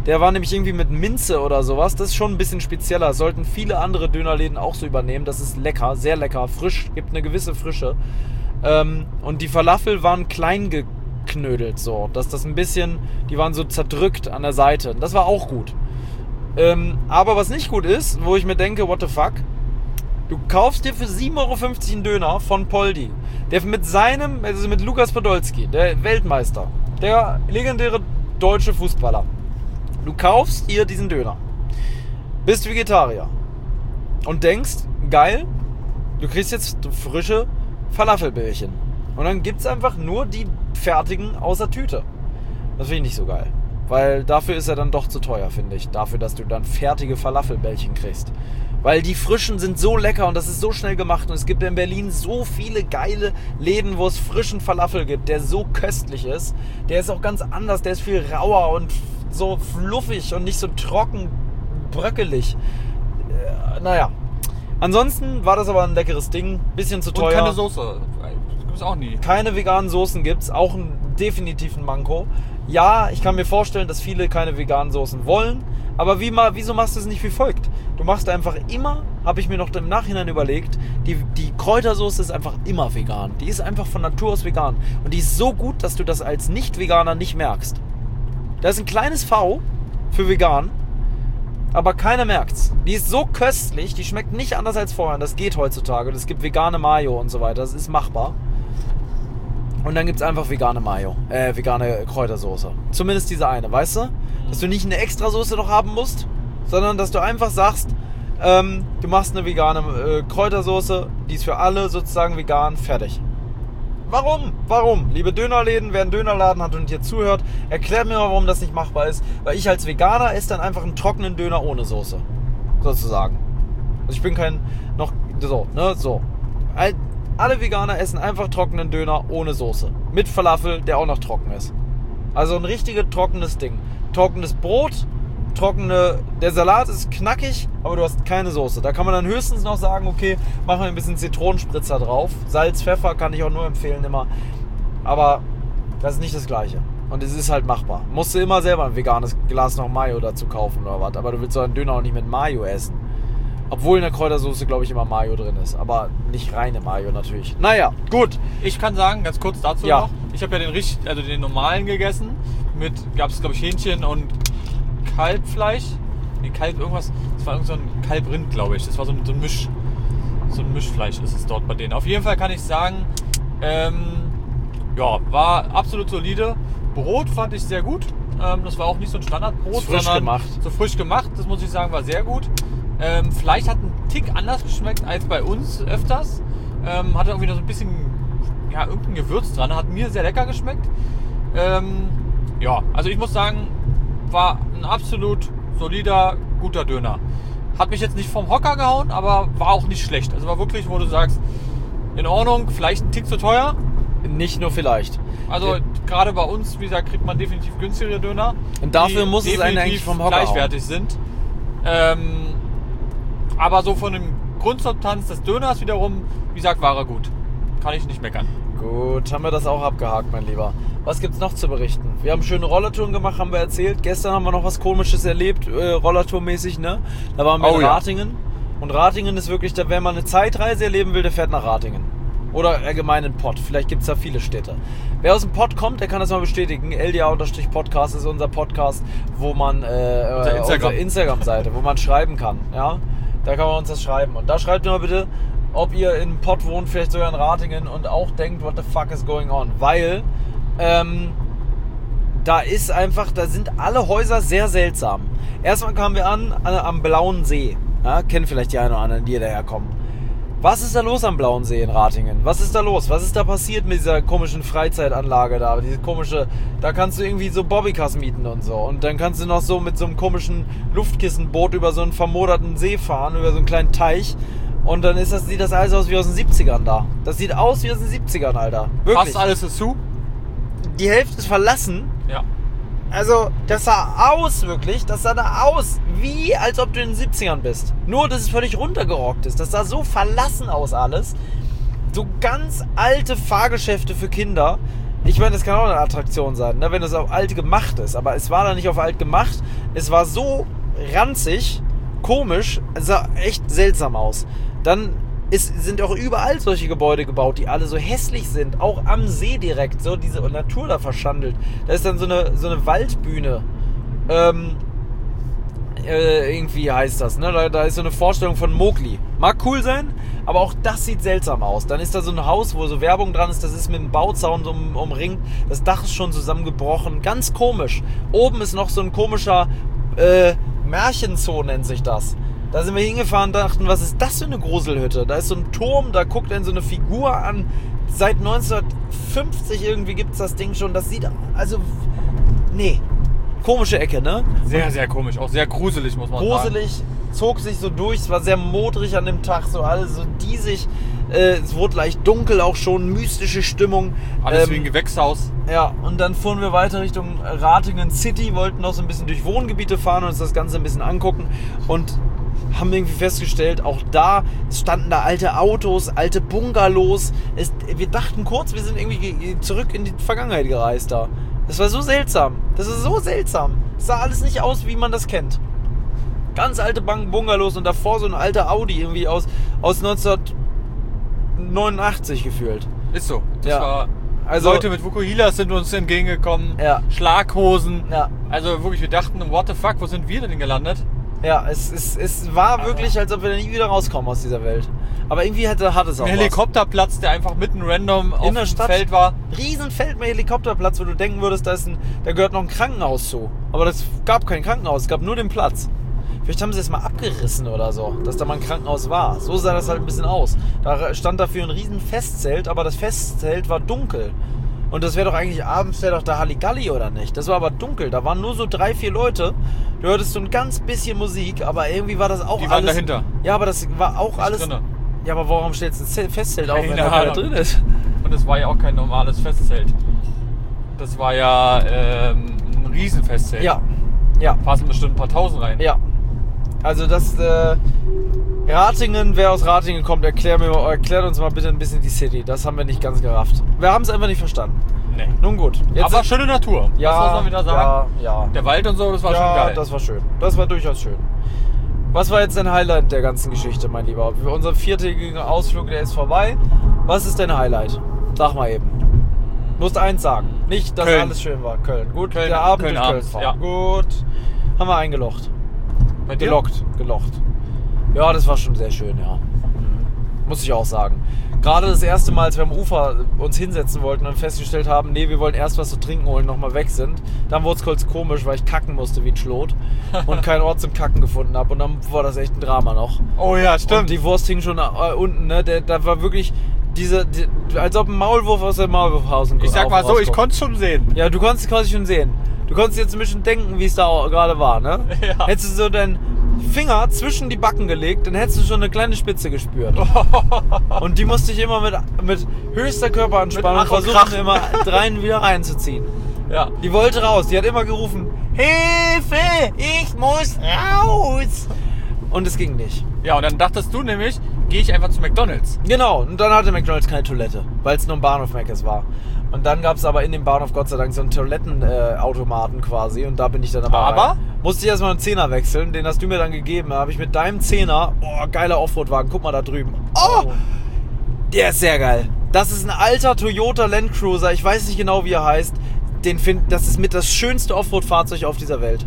Der war nämlich irgendwie mit Minze oder sowas. Das ist schon ein bisschen spezieller. Das sollten viele andere Dönerläden auch so übernehmen. Das ist lecker, sehr lecker, frisch, gibt eine gewisse Frische. Ähm, und die Falafel waren klein geknödelt so, dass das ein bisschen, die waren so zerdrückt an der Seite. Das war auch gut. Ähm, aber was nicht gut ist, wo ich mir denke, what the fuck, du kaufst dir für sieben Euro fünfzig einen Döner von Poldi, der mit seinem, also mit Lukas Podolski, der Weltmeister, der legendäre deutsche Fußballer. Du kaufst dir diesen Döner, bist Vegetarier und denkst, geil, du kriegst jetzt frische Falafelbällchen. Und dann gibt es einfach nur die fertigen aus der Tüte. Das finde ich nicht so geil. Weil dafür ist er dann doch zu teuer, finde ich. Dafür, dass du dann fertige Falafelbällchen kriegst. Weil die frischen sind so lecker und das ist so schnell gemacht. Und es gibt in Berlin so viele geile Läden, wo es frischen Falafel gibt, der so köstlich ist. Der ist auch ganz anders, der ist viel rauer und so fluffig und nicht so trocken, bröckelig. Äh, naja. Ansonsten war das aber ein leckeres Ding. Bisschen zu teuer. Und keine Soße. Gibt es auch nie. Keine veganen Soßen gibt es. Auch ein definitiven Manko. Ja, ich kann mir vorstellen, dass viele keine veganen Soßen wollen. Aber wie mal, wieso machst du es nicht wie folgt? Du machst einfach immer, habe ich mir noch im Nachhinein überlegt, die, die Kräutersoße ist einfach immer vegan. Die ist einfach von Natur aus vegan. Und die ist so gut, dass du das als Nicht-Veganer nicht merkst. Da ist ein kleines V für vegan, aber keiner merkt's. Die ist so köstlich, die schmeckt nicht anders als vorher. Das geht heutzutage. Und es gibt vegane Mayo und so weiter. Das ist machbar. Und dann gibt es einfach vegane Mayo, äh, vegane Kräutersoße. Zumindest diese eine, weißt du? Dass du nicht eine Extrasoße noch haben musst, sondern dass du einfach sagst, ähm, du machst eine vegane äh, Kräutersoße, die ist für alle sozusagen vegan, fertig. Warum? Warum? Liebe Dönerläden, wer einen Dönerladen hat und hier zuhört, erklärt mir mal, warum das nicht machbar ist. Weil ich als Veganer esse dann einfach einen trockenen Döner ohne Soße. Sozusagen. Also ich bin kein, noch, so, ne, so. Alle Veganer essen einfach trockenen Döner ohne Soße. Mit Falafel, der auch noch trocken ist. Also ein richtiges trockenes Ding. Trockenes Brot, trockene... Der Salat ist knackig, aber du hast keine Soße. Da kann man dann höchstens noch sagen, okay, machen wir ein bisschen Zitronenspritzer drauf. Salz, Pfeffer kann ich auch nur empfehlen immer. Aber das ist nicht das Gleiche. Und es ist halt machbar. Musst du immer selber ein veganes Glas noch Mayo dazu kaufen oder was. Aber du willst so einen Döner auch nicht mit Mayo essen. Obwohl in der Kräutersoße, glaube ich, immer Mayo drin ist. Aber nicht reine Mayo natürlich. Naja, gut. Ich kann sagen, ganz kurz dazu ja. noch. Ich habe ja den richtig, also den normalen gegessen. Mit, gab es glaube ich Hähnchen und Kalbfleisch. Nee, Kalb irgendwas. Das war irgend so ein Kalbrind, glaube ich. Das war so ein, so ein Misch. So ein Mischfleisch ist es dort bei denen. Auf jeden Fall kann ich sagen, ähm, ja, war absolut solide. Brot fand ich sehr gut. Ähm, das war auch nicht so ein Standardbrot, frisch sondern gemacht. so frisch gemacht. Das muss ich sagen, war sehr gut. Ähm, Fleisch hat einen Tick anders geschmeckt als bei uns öfters. Ähm, hatte irgendwie noch so ein bisschen, ja, irgendein Gewürz dran. Hat mir sehr lecker geschmeckt. Ähm, ja, also ich muss sagen, war ein absolut solider, guter Döner. Hat mich jetzt nicht vom Hocker gehauen, aber war auch nicht schlecht. Also war wirklich, wo du sagst, in Ordnung, vielleicht ein Tick zu teuer. Nicht nur vielleicht. Also gerade bei uns, wie gesagt, kriegt man definitiv günstigere Döner. Und dafür muss es einen eigentlich vom Hocker gleichwertig hauen. sind. Ähm, aber so von dem Grundsubstanz des Döners wiederum, wie gesagt, war er gut. Kann ich nicht meckern. Gut, haben wir das auch abgehakt, mein Lieber. Was gibt's noch zu berichten? Wir haben schöne Rollertouren gemacht, haben wir erzählt. Gestern haben wir noch was Komisches erlebt, äh, Rollertour-mäßig, ne? Da waren wir oh, in ja. Ratingen. Und Ratingen ist wirklich, da, wenn man eine Zeitreise erleben will, der fährt nach Ratingen. Oder allgemein in Pott. Vielleicht gibt's da viele Städte. Wer aus dem Pott kommt, der kann das mal bestätigen. L D A-Podcast ist unser Podcast, wo man, äh, Unser Instagram. unsere Instagram-Seite, wo man schreiben kann, ja? Da kann man uns das schreiben. Und da schreibt mir mal bitte, ob ihr in Pott wohnt, vielleicht sogar in Ratingen und auch denkt, what the fuck is going on? Weil ähm, da ist einfach, da sind alle Häuser sehr seltsam. Erstmal kamen wir an, an am Blauen See. Ja, kennen vielleicht die einen oder anderen, die daherkommen. Was ist da los am Blauen See in Ratingen? Was ist da los? Was ist da passiert mit dieser komischen Freizeitanlage da? Diese komische, da kannst du irgendwie so Bobbycars mieten und so. Und dann kannst du noch so mit so einem komischen Luftkissenboot über so einen vermoderten See fahren, über so einen kleinen Teich. Und dann ist das, sieht das alles aus wie aus den siebzigern da. Das sieht aus wie aus den siebzigern, Alter. Wirklich. Fast alles ist zu. Die Hälfte ist verlassen. Ja. Also, das sah aus wirklich, das sah da aus, wie als ob du in den siebzigern bist. Nur, dass es völlig runtergerockt ist. Das sah so verlassen aus alles. So ganz alte Fahrgeschäfte für Kinder. Ich meine, das kann auch eine Attraktion sein, ne, wenn das auf alt gemacht ist. Aber es war da nicht auf alt gemacht. Es war so ranzig, komisch, es sah echt seltsam aus. Dann ist, sind auch überall solche Gebäude gebaut, die alle so hässlich sind. Auch am See direkt, so diese Natur da verschandelt. Da ist dann so eine, so eine Waldbühne. Ähm, äh, irgendwie heißt das, ne? Da, da ist so eine Vorstellung von Mowgli. Mag cool sein, aber auch das sieht seltsam aus. Dann ist da so ein Haus, wo so Werbung dran ist, das ist mit einem Bauzaun um, umringt. Das Dach ist schon zusammengebrochen. Ganz komisch. Oben ist noch so ein komischer äh, Märchenzoo, nennt sich das. Da sind wir hingefahren und dachten, was ist das für eine Gruselhütte? Da ist so ein Turm, da guckt einen so eine Figur an. Seit neunzehnhundertfünfzig irgendwie gibt es das Ding schon. Das sieht, also, nee, komische Ecke, ne? Sehr, sehr komisch, auch sehr gruselig, muss man sagen. Gruselig, zog sich so durch, es war sehr modrig an dem Tag, so alles so diesig. Äh, es wurde leicht dunkel auch schon, mystische Stimmung. Alles ähm, wie ein Gewächshaus. Ja, und dann fuhren wir weiter Richtung Ratingen City, wollten noch so ein bisschen durch Wohngebiete fahren und uns das Ganze ein bisschen angucken und haben irgendwie festgestellt, auch da standen da alte Autos, alte Bungalows. Es, wir dachten kurz, wir sind irgendwie zurück in die Vergangenheit gereist da. Das war so seltsam. Das ist so seltsam. Es sah alles nicht aus, wie man das kennt. Ganz alte Bungalows und davor so ein alter Audi irgendwie aus, aus neunzehnhundertneunundachtzig gefühlt. Ist so. Das Ja. war... Also, Leute mit Vukuhilas sind uns entgegengekommen. Ja. Schlaghosen. Ja. Also wirklich, wir dachten, what the fuck, wo sind wir denn gelandet? Ja, es, es, es war Ah. wirklich, als ob wir nie wieder rauskommen aus dieser Welt. Aber irgendwie hatte, hat es auch Ein Helikopterplatz, der einfach mitten random auf der dem Stadt. Feld war. was. Riesenfeld mit Helikopterplatz, wo du denken würdest, da, ist ein, da gehört noch ein Krankenhaus zu. Aber es gab kein Krankenhaus, es gab nur den Platz. Vielleicht haben sie es mal abgerissen oder so, dass da mal ein Krankenhaus war. So sah das halt ein bisschen aus. Da stand dafür ein riesen Festzelt, aber das Festzelt war dunkel. Und das wäre doch eigentlich abends, wäre doch da Halligalli, oder nicht? Das war aber dunkel, da waren nur so drei, vier Leute. Du hörtest so ein ganz bisschen Musik, aber irgendwie war das auch Die waren alles... dahinter. Ja, aber das war auch Nicht alles... drinne. Ja, aber warum stellst du ein Zelt- Festzelt auf, wenn Keine da keiner Ahnung. drin ist? Und es war ja auch kein normales Festzelt. Das war ja ähm, ein Riesenfestzelt. Ja, ja, Passen bestimmt ein paar Tausend rein. ja. Also das... Äh, Ratingen, wer aus Ratingen kommt, erklär mir, erklärt uns mal bitte ein bisschen die City. Das haben wir nicht ganz gerafft. Wir haben es einfach nicht verstanden. Nee. Nun gut. Jetzt Aber schöne Natur. ja, das muss man wieder sagen. Ja, ja. Der Wald und so, das war ja, schon geil. das war schön. Das war durchaus schön. Was war jetzt dein Highlight der ganzen Geschichte, mein Lieber? Unser viertägiger Ausflug, der ist vorbei. Was ist dein Highlight? Sag mal eben. Du musst eins sagen. Nicht, dass Köln. alles schön war. Köln. Gut, Köln- der Abend Köln durch Köln abends, fahren. ja. Gut. Haben wir eingelocht. Bei dir? Gelockt. Gelocht. Ja, das war schon sehr schön, ja. Mhm. Muss ich auch sagen. Gerade das erste Mal, als wir am Ufer uns hinsetzen wollten und festgestellt haben, nee, wir wollen erst was zu trinken holen, nochmal weg sind. Dann wurde es kurz komisch, weil ich kacken musste wie ein Schlot und keinen Ort zum Kacken gefunden habe. Und dann war das echt ein Drama noch. Oh ja, Und stimmt. die Wurst hing schon äh, unten, ne? Der, da war wirklich diese, die, als ob ein Maulwurf aus dem Maulwurfhausen Ich sag mal so, ich rauskommt. konnte es schon sehen. Ja, du konntest quasi schon sehen. Du konntest jetzt ein bisschen denken, wie es da auch gerade war, ne? Ja. Hättest du so deinen Finger zwischen die Backen gelegt, dann hättest du schon eine kleine Spitze gespürt. Und die musste ich immer mit, mit höchster Körperanspannung Mit Ach und versuchen, Krach. immer rein wieder reinzuziehen. Ja. Die wollte raus, die hat immer gerufen, Hilfe, ich muss raus. Und es ging nicht. Ja, und dann dachtest du nämlich, gehe ich einfach zu McDonald's. Genau, und dann hatte McDonald's keine Toilette, weil es nur ein Bahnhof Mc's war. Und dann gab es aber in dem Bahnhof Gott sei Dank so einen Toilettenautomaten quasi und da bin ich dann aber Aber? rein. Musste ich erstmal einen Zehner wechseln, den hast du mir dann gegeben. Da habe ich mit deinem Zehner, oh, geiler Offroad-Wagen, guck mal da drüben. Oh, der ist sehr geil. Das ist ein alter Toyota Land Cruiser, ich weiß nicht genau wie er heißt. Den find, das ist mit das schönste Offroad-Fahrzeug auf dieser Welt.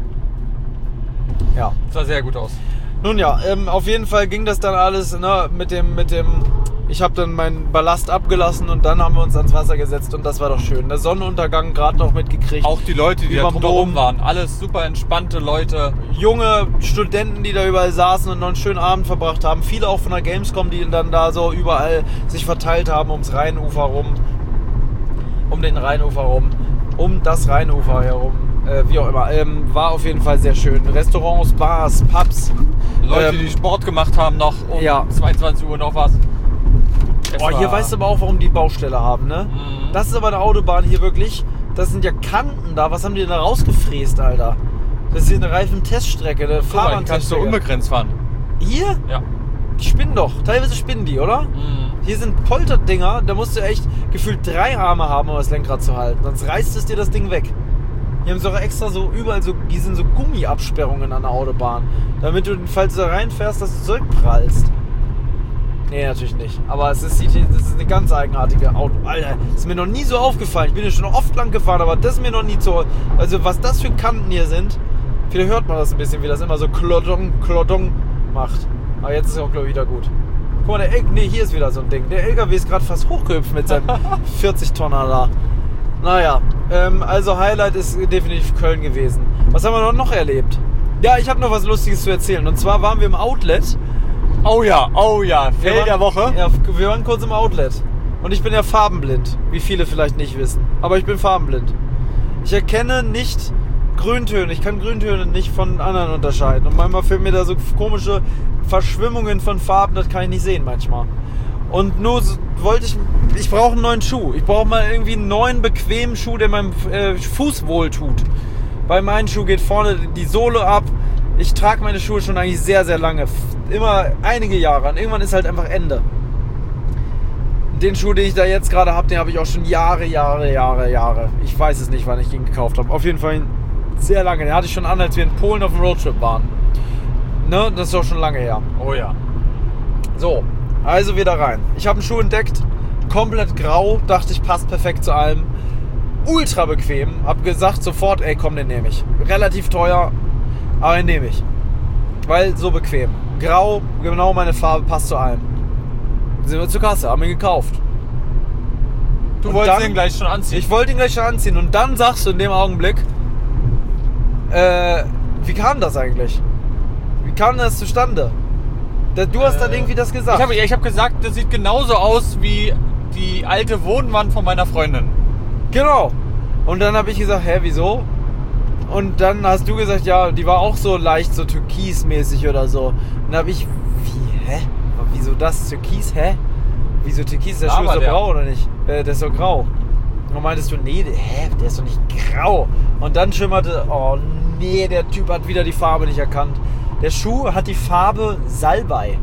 Ja. Sah sehr gut aus. Nun ja, ähm, auf jeden Fall ging das dann alles, ne, mit dem, mit dem, ich habe dann meinen Ballast abgelassen und dann haben wir uns ans Wasser gesetzt und das war doch schön. Der Sonnenuntergang gerade noch mitgekriegt. Auch die Leute, die da Überm drumherum Dom. waren. Alles super entspannte Leute. Junge Studenten, die da überall saßen und noch einen schönen Abend verbracht haben. Viele auch von der Gamescom, die dann da so überall sich verteilt haben ums Rheinufer rum. Um den Rheinufer rum. Um das Rheinufer herum. Äh, wie auch immer. Ähm, war auf jeden Fall sehr schön. Restaurants, Bars, Pubs. Leute, Ähm, die Sport gemacht haben noch um ja. zweiundzwanzig Uhr noch was. Es Oh, hier war- weißt du aber auch, warum die Baustelle haben, ne? Mhm. Das ist aber eine Autobahn hier wirklich. Das sind ja Kanten da. Was haben die denn da rausgefräst, Alter? Das ist hier eine Reifenteststrecke, eine Guck mal, hier kannst du Fahrbahnteststrecke. unbegrenzt fahren. Hier? Ja. Die spinnen doch. Teilweise spinnen die, oder? Mhm. Hier sind Polterdinger. Da musst du echt gefühlt drei Arme haben, um das Lenkrad zu halten. Sonst reißt es dir das Ding weg. Die haben so extra so überall so, die sind so Gummiabsperrungen an der Autobahn. Damit du, falls du da reinfährst, dass du zurückprallst. Nee, natürlich nicht. Aber es ist, das ist eine ganz eigenartige Auto. Alter, das ist mir noch nie so aufgefallen. Ich bin ja schon oft lang gefahren, aber das ist mir noch nie so... Also was das für Kanten hier sind, vielleicht hört man das ein bisschen, wie das immer so Klodong, Klodong macht. Aber jetzt ist es auch, glaube ich, wieder gut. Guck mal, der L K W... Nee, hier ist wieder so ein Ding. Der L K W ist gerade fast hochgehüpft mit seinem vierzig Tonner da. Naja, ähm, also Highlight ist definitiv Köln gewesen. Was haben wir noch erlebt? Ja, ich habe noch was Lustiges zu erzählen. Und zwar waren wir im Outlet... Oh ja, oh ja, Fail waren, der Woche. Ja, wir waren kurz im Outlet. Und ich bin ja farbenblind, wie viele vielleicht nicht wissen. Aber ich bin farbenblind. Ich erkenne nicht Grüntöne. Ich kann Grüntöne nicht von anderen unterscheiden. Und manchmal fehlen mir da so komische Verschwimmungen von Farben, das kann ich nicht sehen manchmal. Und nur wollte ich, ich brauche einen neuen Schuh. Ich brauche mal irgendwie einen neuen, bequemen Schuh, der meinem äh, Fuß wohl tut. Bei meinem Schuh geht vorne die Sohle ab. Ich trage meine Schuhe schon eigentlich sehr, sehr lange. Immer einige Jahre. Und irgendwann ist halt einfach Ende. Den Schuh, den ich da jetzt gerade habe, den habe ich auch schon Jahre, Jahre, Jahre, Jahre. Ich weiß es nicht, wann ich ihn gekauft habe. Auf jeden Fall sehr lange. Den hatte ich schon an, als wir in Polen auf dem Roadtrip waren. Ne? Das ist auch schon lange her. Oh ja. So, also wieder rein. Ich habe einen Schuh entdeckt. Komplett grau. Dachte ich, passt perfekt zu allem. Ultra bequem. Hab gesagt sofort, ey komm, den nehme ich. Relativ teuer. Aber den nehme ich. Weil so bequem. Grau, genau meine Farbe, passt zu allem. Sind wir zur Kasse, haben ihn gekauft. Du Und wolltest dann, ihn gleich schon anziehen. Ich wollte ihn gleich schon anziehen. Und dann sagst du in dem Augenblick, äh, wie kam das eigentlich? Wie kam das zustande? Du hast äh, dann irgendwie das gesagt. Ich habe ich hab gesagt, das sieht genauso aus wie die alte Wohnwand von meiner Freundin. Genau. Und dann habe ich gesagt, hä, wieso? Und dann hast du gesagt, ja, die war auch so leicht so türkismäßig oder so. Und dann habe ich, wie, hä? Wieso das? Türkis, hä? Wieso Türkis? Der Schuh ist doch grau oder nicht? Äh, der ist doch grau. Und dann meintest du, nee, hä? Der ist doch nicht grau. Und dann schimmerte, oh nee, der Typ hat wieder die Farbe nicht erkannt. Der Schuh hat die Farbe Salbei.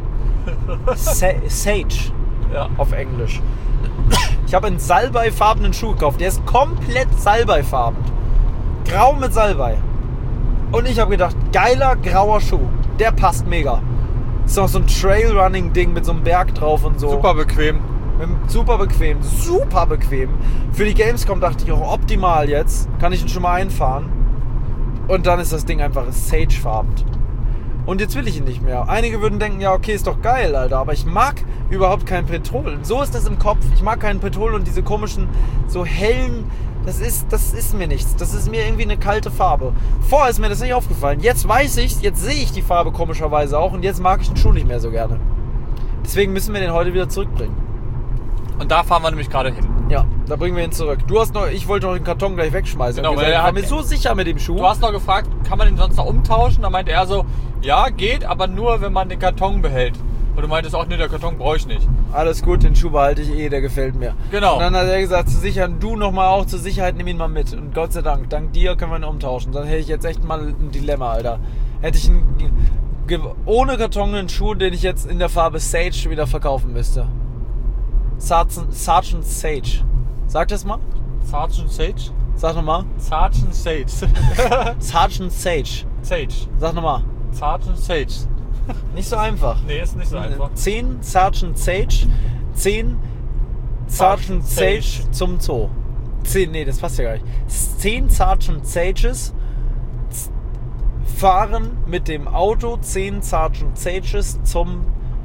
Sa- Sage. Ja. Auf Englisch. Ich habe einen salbeifarbenen Schuh gekauft. Der ist komplett salbeifarben. Grau mit Salbei. Und ich habe gedacht, geiler grauer Schuh. Der passt mega. Ist noch so ein Trailrunning-Ding mit so einem Berg drauf und so. Super bequem. Super bequem. Super bequem. Für die Gamescom dachte ich auch optimal jetzt. Kann ich ihn schon mal einfahren. Und dann ist das Ding einfach Sage-farben. Und jetzt will ich ihn nicht mehr. Einige würden denken, ja okay, ist doch geil, Alter. Aber ich mag überhaupt kein Petrol. So ist das im Kopf. Ich mag keinen Petrol und diese komischen, so hellen... Das ist, das ist mir nichts. Das ist mir irgendwie eine kalte Farbe. Vorher ist mir das nicht aufgefallen. Jetzt weiß ich, jetzt sehe ich die Farbe komischerweise auch und jetzt mag ich den Schuh nicht mehr so gerne. Deswegen müssen wir den heute wieder zurückbringen. Und da fahren wir nämlich gerade hin. Ja, da bringen wir ihn zurück. Du hast noch, ich wollte noch den Karton gleich wegschmeißen. Genau, gesagt, weil er ich war hat, mir so sicher mit dem Schuh. Du hast noch gefragt, kann man den sonst noch umtauschen? Da meinte er so, ja, geht, aber nur, wenn man den Karton behält. Und du meintest auch, nee, der Karton brauche ich nicht. Alles gut, den Schuh behalte ich eh, der gefällt mir. Genau. Und dann hat er gesagt, zur Sicherheit, du nochmal auch zur Sicherheit, nimm ihn mal mit. Und Gott sei Dank, dank dir können wir ihn umtauschen. Dann hätte ich jetzt echt mal ein Dilemma, Alter. Hätte ich einen, ohne Karton einen Schuh, den ich jetzt in der Farbe Sage wieder verkaufen müsste. Sergeant, Sergeant Sage. Sag das mal. Sergeant Sage? Sag nochmal. Sergeant Sage. Sergeant Sage. Sage. Sag nochmal. Sergeant Sage. Nicht so einfach. Nee, ist nicht so einfach. zehn Sergeant Sage, zehn Sergeant Sage zum Zoo. zehn, nee, das passt ja gar nicht. zehn Sergeant Sages fahren mit dem Auto zehn Sergeant Sages zum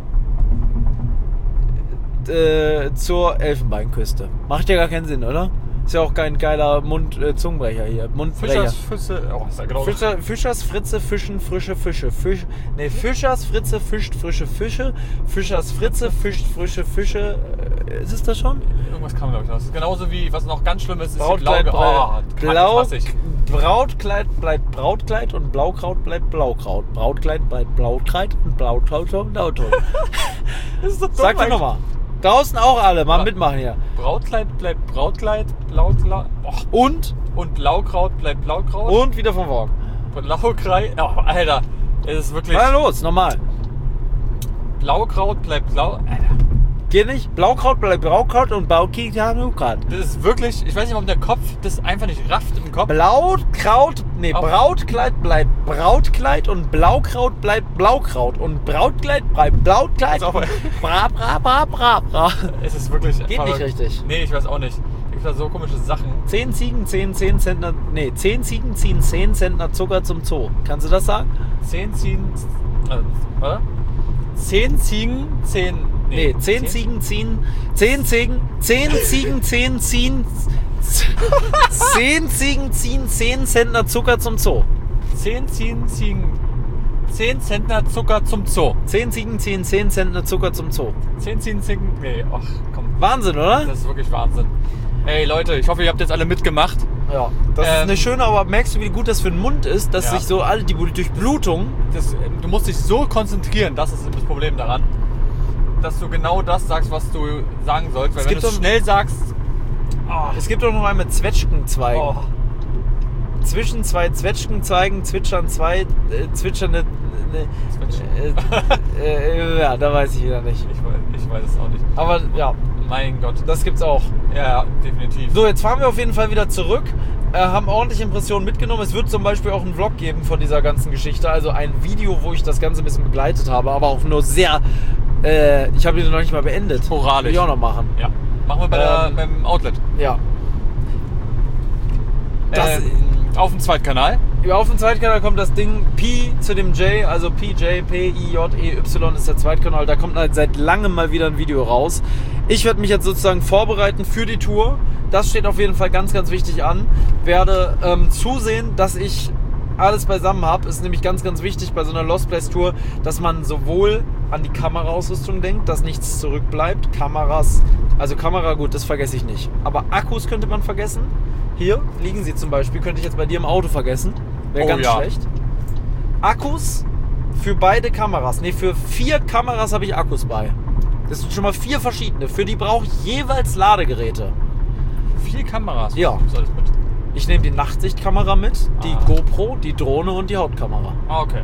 äh, zur Elfenbeinküste. Macht ja gar keinen Sinn, oder? Ist ja auch kein geiler Mund, äh, Zungenbrecher hier. Mundbrecher. Fischers, Füsse, oh, ist ja genau. Fischer, Fischers Fritze fischen frische Fische. Fisch, nee, Fischers Fritze fischt frische Fische. Fischers Fritze fischt frische Fische. Äh, ist es das schon? Irgendwas kam, glaube ich. Das ist genauso wie, was noch ganz schlimm ist, ist Brautkleid, die Blau, oh, Blau, Brautkleid bleibt Brautkleid und Blaukraut bleibt Blaukraut. Brautkleid bleibt Blautkleid und Blaukraut bleibt Blaukraut. Das ist so dumm. Sag dir nochmal. Draußen auch alle, mal Bra- mitmachen hier. Brautkleid bleibt Brautkleid, Blaukleid. Oh. Und? Und Blaukraut bleibt Blaukraut. Und wieder von morgen. Blaukraut. Oh, Alter. Es ist wirklich. Na los, normal. Blaukraut bleibt Blau. Alter. Geht nicht? Blaukraut bleibt Blaukraut und Baukraut ja Blaukraut. Das ist wirklich, ich weiß nicht, warum der Kopf das einfach nicht rafft im Kopf. Blaukraut, nee, Auf. Brautkleid bleibt Brautkleid und Blaukraut bleibt Blaukraut und Brautkleid bleibt Blautkleid. Pass auf. Bra, bra, bra, bra, bra. Es ist wirklich... Geht nicht richtig. Nee, ich weiß auch nicht. Es gibt da so komische Sachen. zehn Ziegen, zehn, zehn Zentner, nee, zehn Ziegen ziehen zehn Zentner Zucker zum Zoo. Kannst du das sagen? zehn Ziegen... Äh, oder? zehn Ziegen, zehn... Nee, zehn Ziegen ziehen, zehn Ziegen, zehn Ziegen, zehn ziehen, zehn Ziegen ziehen zehn Zentner Zucker zum Zoo. zehn Ziegen ziehen zehn Zentner Zucker zum Zoo. zehn Ziegen ziehen zehn Zentner Zucker zum Zoo. zehn Ziegen, Ziegen... Nee, ach komm. Wahnsinn, oder? Das ist wirklich Wahnsinn. Ey Leute, ich hoffe, ihr habt jetzt alle mitgemacht. Ja, das Ähm, ist eine schöne, aber merkst du, wie gut das für den Mund ist, dass Ja. sich so alle die Durchblutung. Das, du musst dich so konzentrieren, das ist das Problem daran, dass du genau das sagst, was du sagen sollst. Weil Es wenn gibt du es doch- schnell sagst... Oh, Es gibt doch noch einen mit Zwetschgenzweigen. oh. Zwischen zwei Zwetschgenzweigen zwitschern zwei äh, zwitschernde. Ne, äh, äh, ja, da weiß ich wieder nicht. Ich weiß, ich weiß es auch nicht. Aber ja, Mein Gott. das gibt's auch. Ja, definitiv. So, jetzt fahren wir auf jeden Fall wieder zurück. Äh, haben ordentlich Impressionen mitgenommen. Es wird zum Beispiel auch einen Vlog geben von dieser ganzen Geschichte. Also ein Video, wo ich das Ganze ein bisschen begleitet habe, aber auch nur sehr. Äh, ich habe ihn noch nicht mal beendet. Sporadisch. Will ich auch noch machen. Ja. Machen wir bei der, Ähm, beim Outlet. Ja. Das, Ähm, auf dem Zweitkanal. Auf dem Zweitkanal kommt das Ding P zu dem J, also P J, P I J E Y ist der Zweitkanal. Da kommt halt seit langem mal wieder ein Video raus. Ich werde mich jetzt sozusagen vorbereiten für die Tour. Das steht auf jeden Fall ganz, ganz wichtig an. Werde ähm, zusehen, dass ich alles beisammen habe. Ist nämlich ganz, ganz wichtig bei so einer Lost Place Tour, dass man sowohl an die Kameraausrüstung denkt, dass nichts zurückbleibt. Kameras, also Kamera, gut, das vergesse ich nicht. Aber Akkus könnte man vergessen. Hier liegen sie zum Beispiel, könnte ich jetzt bei dir im Auto vergessen. Wäre Oh ganz ja. schlecht. Akkus für beide Kameras. Ne, für vier Kameras habe ich Akkus bei. Das sind schon mal vier verschiedene. Für die brauche ich jeweils Ladegeräte. Vier Kameras. Ja. Was soll das mit? Ich nehme die Nachtsichtkamera mit, die Ah. GoPro, die Drohne und die Hauptkamera. Ah, okay.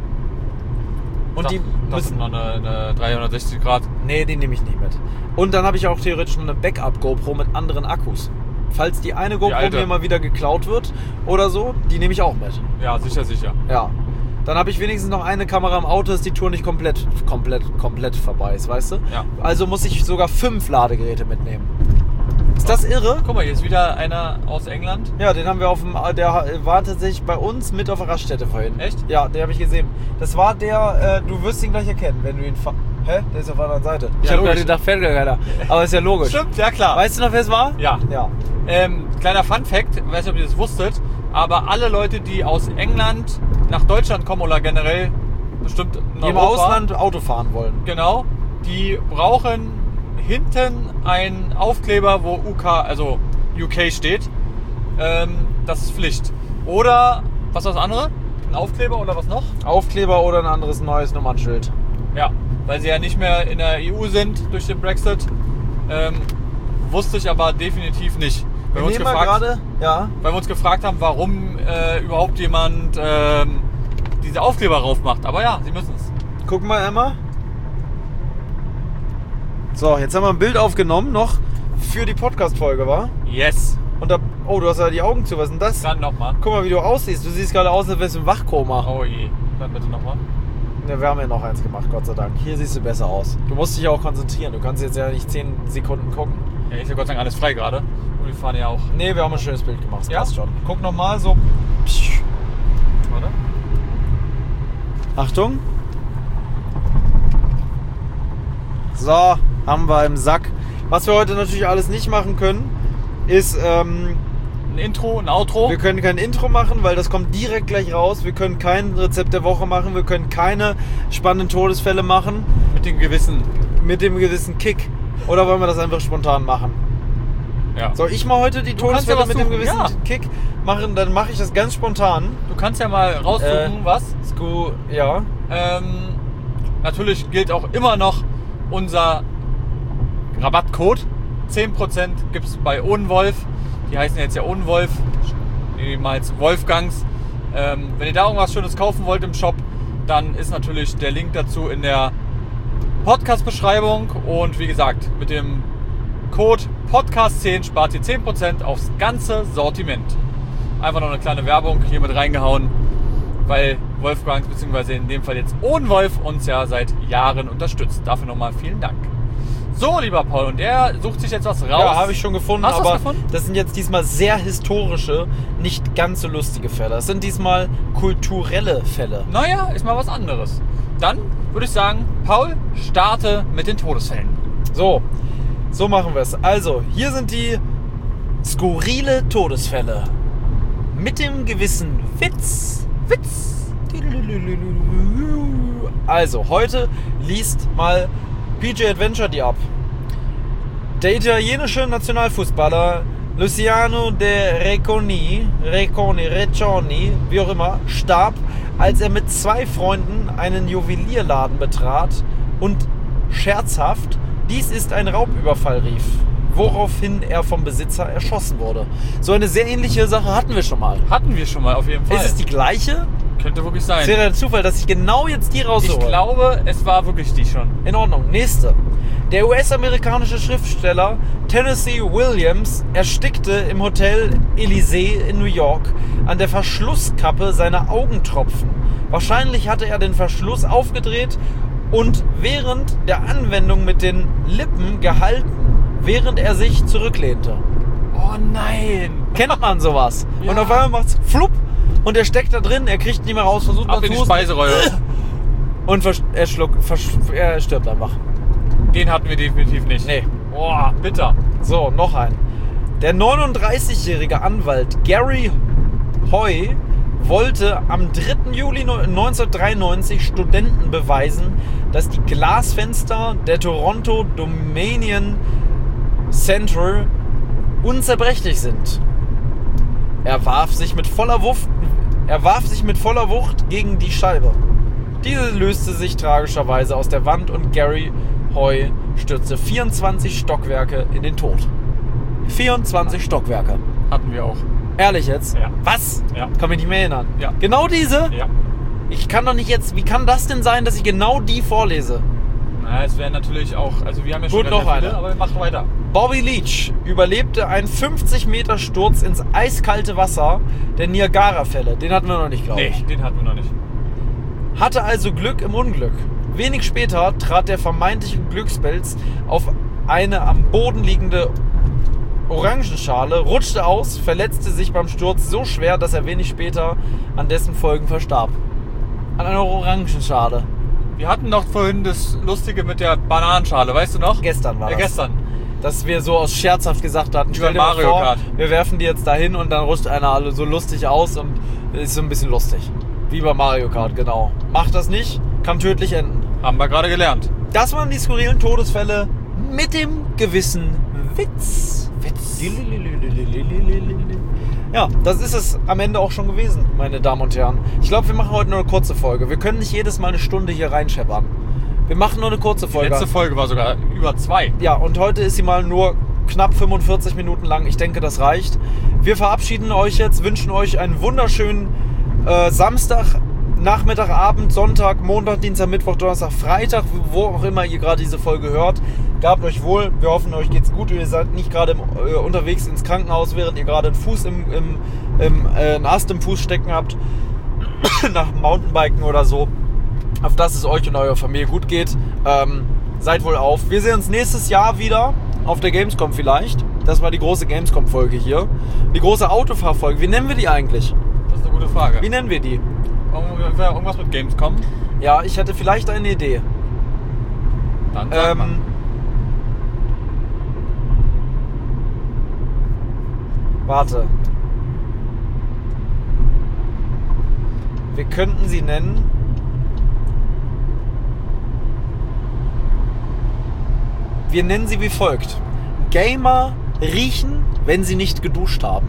Und die das müssen... ist noch eine, eine dreihundertsechzig Grad. Nee, die nehme ich nicht mit. Und dann habe ich auch theoretisch noch eine Backup-GoPro mit anderen Akkus. Falls die eine GoPro alte. mir mal wieder geklaut wird oder so, die nehme ich auch mit. Ja, sicher, sicher. Ja. Dann habe ich wenigstens noch eine Kamera im Auto, dass die Tour nicht komplett, komplett, komplett vorbei ist, weißt du? Ja. Also muss ich sogar fünf Ladegeräte mitnehmen. Ist das irre? Guck mal, hier ist wieder einer aus England. Ja, den haben wir auf dem, der war tatsächlich bei uns mit auf der Raststätte vorhin. Echt? Ja, den habe ich gesehen. Das war der, äh, du wirst ihn gleich erkennen, wenn du ihn fahr... Hä? Der ist auf der anderen Seite. Ich Ja, habe gerade logisch. gedacht, fährt gar keiner. Aber ist ja logisch. Stimmt, ja klar. Weißt du noch, wer es war? Ja. Ja. Ähm, kleiner Fun-Fact, ich weiß nicht, ob ihr das wusstet, aber alle Leute, die aus England nach Deutschland kommen oder generell bestimmt in Die im Europa, Ausland Auto fahren wollen. genau, die brauchen hinten einen Aufkleber, wo U K, also U K steht. Ähm, das ist Pflicht. Oder, was war das andere? Ein Aufkleber oder was noch? Aufkleber oder ein anderes neues Nummernschild. Ja, weil sie ja nicht mehr in der E U sind durch den Brexit. Ähm, wusste ich aber definitiv nicht. Weil wir, uns nehmen mal gefragt, gerade, ja. weil wir uns gefragt haben, warum äh, überhaupt jemand ähm, diese Aufkleber drauf macht. Aber ja, sie müssen es. Guck mal, Emma. So, jetzt haben wir ein Bild aufgenommen, noch für die Podcast-Folge, wa? Yes. Und da, oh, du hast ja die Augen zu, was ist denn das? Dann nochmal. Guck mal, wie du aussiehst. Du siehst gerade aus, als wärst du im Wachkoma. Oh je. Dann bitte nochmal. Ja, wir haben ja noch eins gemacht, Gott sei Dank. Hier siehst du besser aus. Du musst dich ja auch konzentrieren. Du kannst jetzt ja nicht zehn Sekunden gucken. Ja, ist ja Gott sei Dank alles frei gerade. Und wir fahren ja auch. Nee, wir haben ein schönes Bild gemacht. Das Ja? passt schon. Guck nochmal so. Psch. Warte. Achtung. So, haben wir im Sack. Was wir heute natürlich alles nicht machen können, ist, ähm, Ein Intro, ein Outro. wir können kein Intro machen, weil das kommt direkt gleich raus. Wir können kein Rezept der Woche machen. Wir können keine spannenden Todesfälle machen. mit dem Gewissen. Mit dem gewissen Kick. Oder wollen wir das einfach spontan machen? Ja. Soll ich mal heute die Du kannst Todesfälle ja was mit dem suchen, gewissen ja. Kick machen? Dann mache ich das ganz spontan. Du kannst ja mal raussuchen, Äh. was. Sku, ja. Ähm, natürlich gilt auch immer noch unser Rabattcode. zehn Prozent gibt es bei Ohnwolf. Die heißen jetzt ja Ohnwolf, ehemals Wolfgangs. Ähm, wenn ihr da irgendwas Schönes kaufen wollt im Shop, dann ist natürlich der Link dazu in der Podcast-Beschreibung. Und wie gesagt, mit dem Code Podcast zehn spart ihr zehn Prozent aufs ganze Sortiment. Einfach noch eine kleine Werbung hier mit reingehauen, weil Wolfgang, beziehungsweise in dem Fall jetzt Owen Wolf, uns ja seit Jahren unterstützt. Dafür nochmal vielen Dank. So, lieber Paul, und der sucht sich jetzt was raus. Ja, habe ich schon gefunden, Hast aber gefunden? Das sind jetzt diesmal sehr historische, nicht ganz so lustige Fälle. Das sind diesmal kulturelle Fälle. Naja, ist mal was anderes. Dann würde ich sagen, Paul, starte mit den Todesfällen. So, so machen wir es. Also, hier sind die skurrile Todesfälle. Mit dem gewissen Witz. Witz. Also, heute liest mal P J Adventure die ab. Der italienische Nationalfußballer Luciano De Reconi, Reconi, Reconi, wie auch immer, starb, als er mit zwei Freunden einen Juwelierladen betrat und scherzhaft, dies ist ein Raubüberfall, rief, woraufhin er vom Besitzer erschossen wurde. So eine sehr ähnliche Sache hatten wir schon mal. Hatten wir schon mal, auf jeden Fall. Ist es die gleiche? Könnte wirklich sein. Es wäre der Zufall, dass ich genau jetzt die raushole. Ich glaube, es war wirklich die schon. In Ordnung. Nächste. Der U S-amerikanische Schriftsteller Tennessee Williams erstickte im Hotel Elysee in New York an der Verschlusskappe seiner Augentropfen. Wahrscheinlich hatte er den Verschluss aufgedreht und während der Anwendung mit den Lippen gehalten, während er sich zurücklehnte. Oh nein! Kennt man sowas? Ja. Und auf einmal macht's flupp und er steckt da drin, er kriegt nicht mehr raus, versucht Ab mal in zu die husten. Speiseröhre. Und vers- er, schluckt, vers- er stirbt einfach. Den hatten wir definitiv nicht. Nee. Boah, bitter. So, noch ein. Der neununddreißigjährige Anwalt Gary Hoy wollte am dritten Juli neunzehnhundertdreiundneunzig Studenten beweisen, dass die Glasfenster der Toronto Dominion Center unzerbrechlich sind. Er warf sich mit voller Wucht, er warf sich mit voller Wucht gegen die Scheibe. Diese löste sich tragischerweise aus der Wand und Gary Hoy stürzte vierundzwanzig Stockwerke in den Tod. vierundzwanzig Stockwerke. Hatten wir auch. Ehrlich jetzt? Ja. Was? Ja. Kann mich nicht mehr erinnern. Ja. Genau diese? Ja. Ich kann doch nicht jetzt... Wie kann das denn sein, dass ich genau die vorlese? Na, es wäre natürlich auch... Also wir haben ja schon Gut, noch relativ viele, eine. aber wir machen weiter. Bobby Leach überlebte einen fünfzig Meter Sturz ins eiskalte Wasser der Niagara-Fälle. Den hatten wir noch nicht, glaube ich. Nee, den hatten wir noch nicht. Hatte also Glück im Unglück. Wenig später trat der vermeintliche Glückspilz auf eine am Boden liegende Orangenschale, rutschte aus, verletzte sich beim Sturz so schwer, dass er wenig später an dessen Folgen verstarb. An einer Orangenschale. Wir hatten noch vorhin das Lustige mit der Bananenschale, weißt du noch? Gestern war Ja, das. gestern. Dass wir so aus scherzhaft gesagt hatten, stell dir mal Mario vor, Kart. wir werfen die jetzt dahin und dann rutscht einer alle so lustig aus und ist so ein bisschen lustig. Wie bei Mario Kart, genau. Macht das nicht, kann tödlich enden. Haben wir gerade gelernt. Das waren die skurrilen Todesfälle mit dem gewissen Witz. Witz. Ja, das ist es am Ende auch schon gewesen, meine Damen und Herren. Ich glaube, wir machen heute nur eine kurze Folge. Wir können nicht jedes Mal eine Stunde hier reinscheppern. Wir machen nur eine kurze Die Folge. letzte Folge war sogar über zwei. Ja, und heute ist sie mal nur knapp fünfundvierzig Minuten lang. Ich denke, das reicht. Wir verabschieden euch jetzt, wünschen euch einen wunderschönen äh, Samstag, Nachmittag, Abend, Sonntag, Montag, Dienstag, Mittwoch, Donnerstag, Freitag, wo auch immer ihr gerade diese Folge hört. Gabt euch wohl. Wir hoffen, euch geht's gut. Ihr seid nicht gerade äh, unterwegs ins Krankenhaus, während ihr gerade einen Fuß im, im, im äh, einen Ast im Fuß stecken habt. Nach Mountainbiken oder so. Auf dass es euch und eurer Familie gut geht. Ähm, seid wohl auf. Wir sehen uns nächstes Jahr wieder auf der Gamescom vielleicht. Das war die große Gamescom-Folge hier. Die große Autofahrfolge. Wie nennen wir die eigentlich? Das ist eine gute Frage. Wie nennen wir die? Irgendwas mit Gamescom? Ja, ich hätte vielleicht eine Idee. Dann sag mal. Ähm, warte. Wir könnten sie nennen. Wir nennen sie wie folgt. Gamer riechen, wenn sie nicht geduscht haben.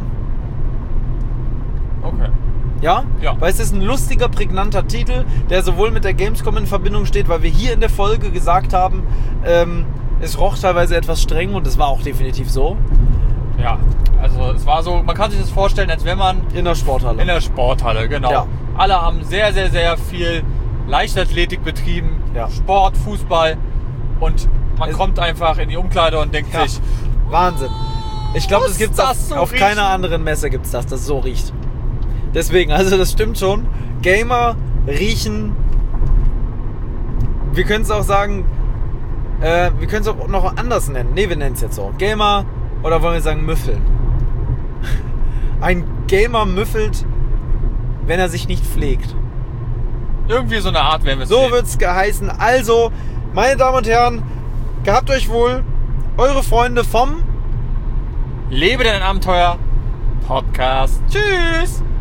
Okay. Ja? Ja. Weil es ist ein lustiger, prägnanter Titel, der sowohl mit der Gamescom in Verbindung steht, weil wir hier in der Folge gesagt haben, ähm, es roch teilweise etwas streng und es war auch definitiv so. Ja, also es war so, man kann sich das vorstellen, als wenn man In der Sporthalle. in der Sporthalle, genau. Ja. Alle haben sehr, sehr, sehr viel Leichtathletik betrieben, Ja. Sport, Fußball und man Es- kommt einfach in die Umkleide und denkt Ja. sich, Wahnsinn. Ich glaube, Muss das gibt's das auf, so auf riechen? keiner anderen Messe gibt's das, das so riecht. Deswegen, also das stimmt schon. Gamer riechen. Wir können es auch sagen, äh, wir können es auch noch anders nennen. Ne, wir nennen es jetzt so. Gamer oder wollen wir sagen müffeln? Ein Gamer müffelt, wenn er sich nicht pflegt. irgendwie so eine Art werden wir es So sehen. wird's geheißen. Also, meine Damen und Herren, gehabt euch wohl, eure Freunde vom Lebe dein Abenteuer Podcast. Tschüss!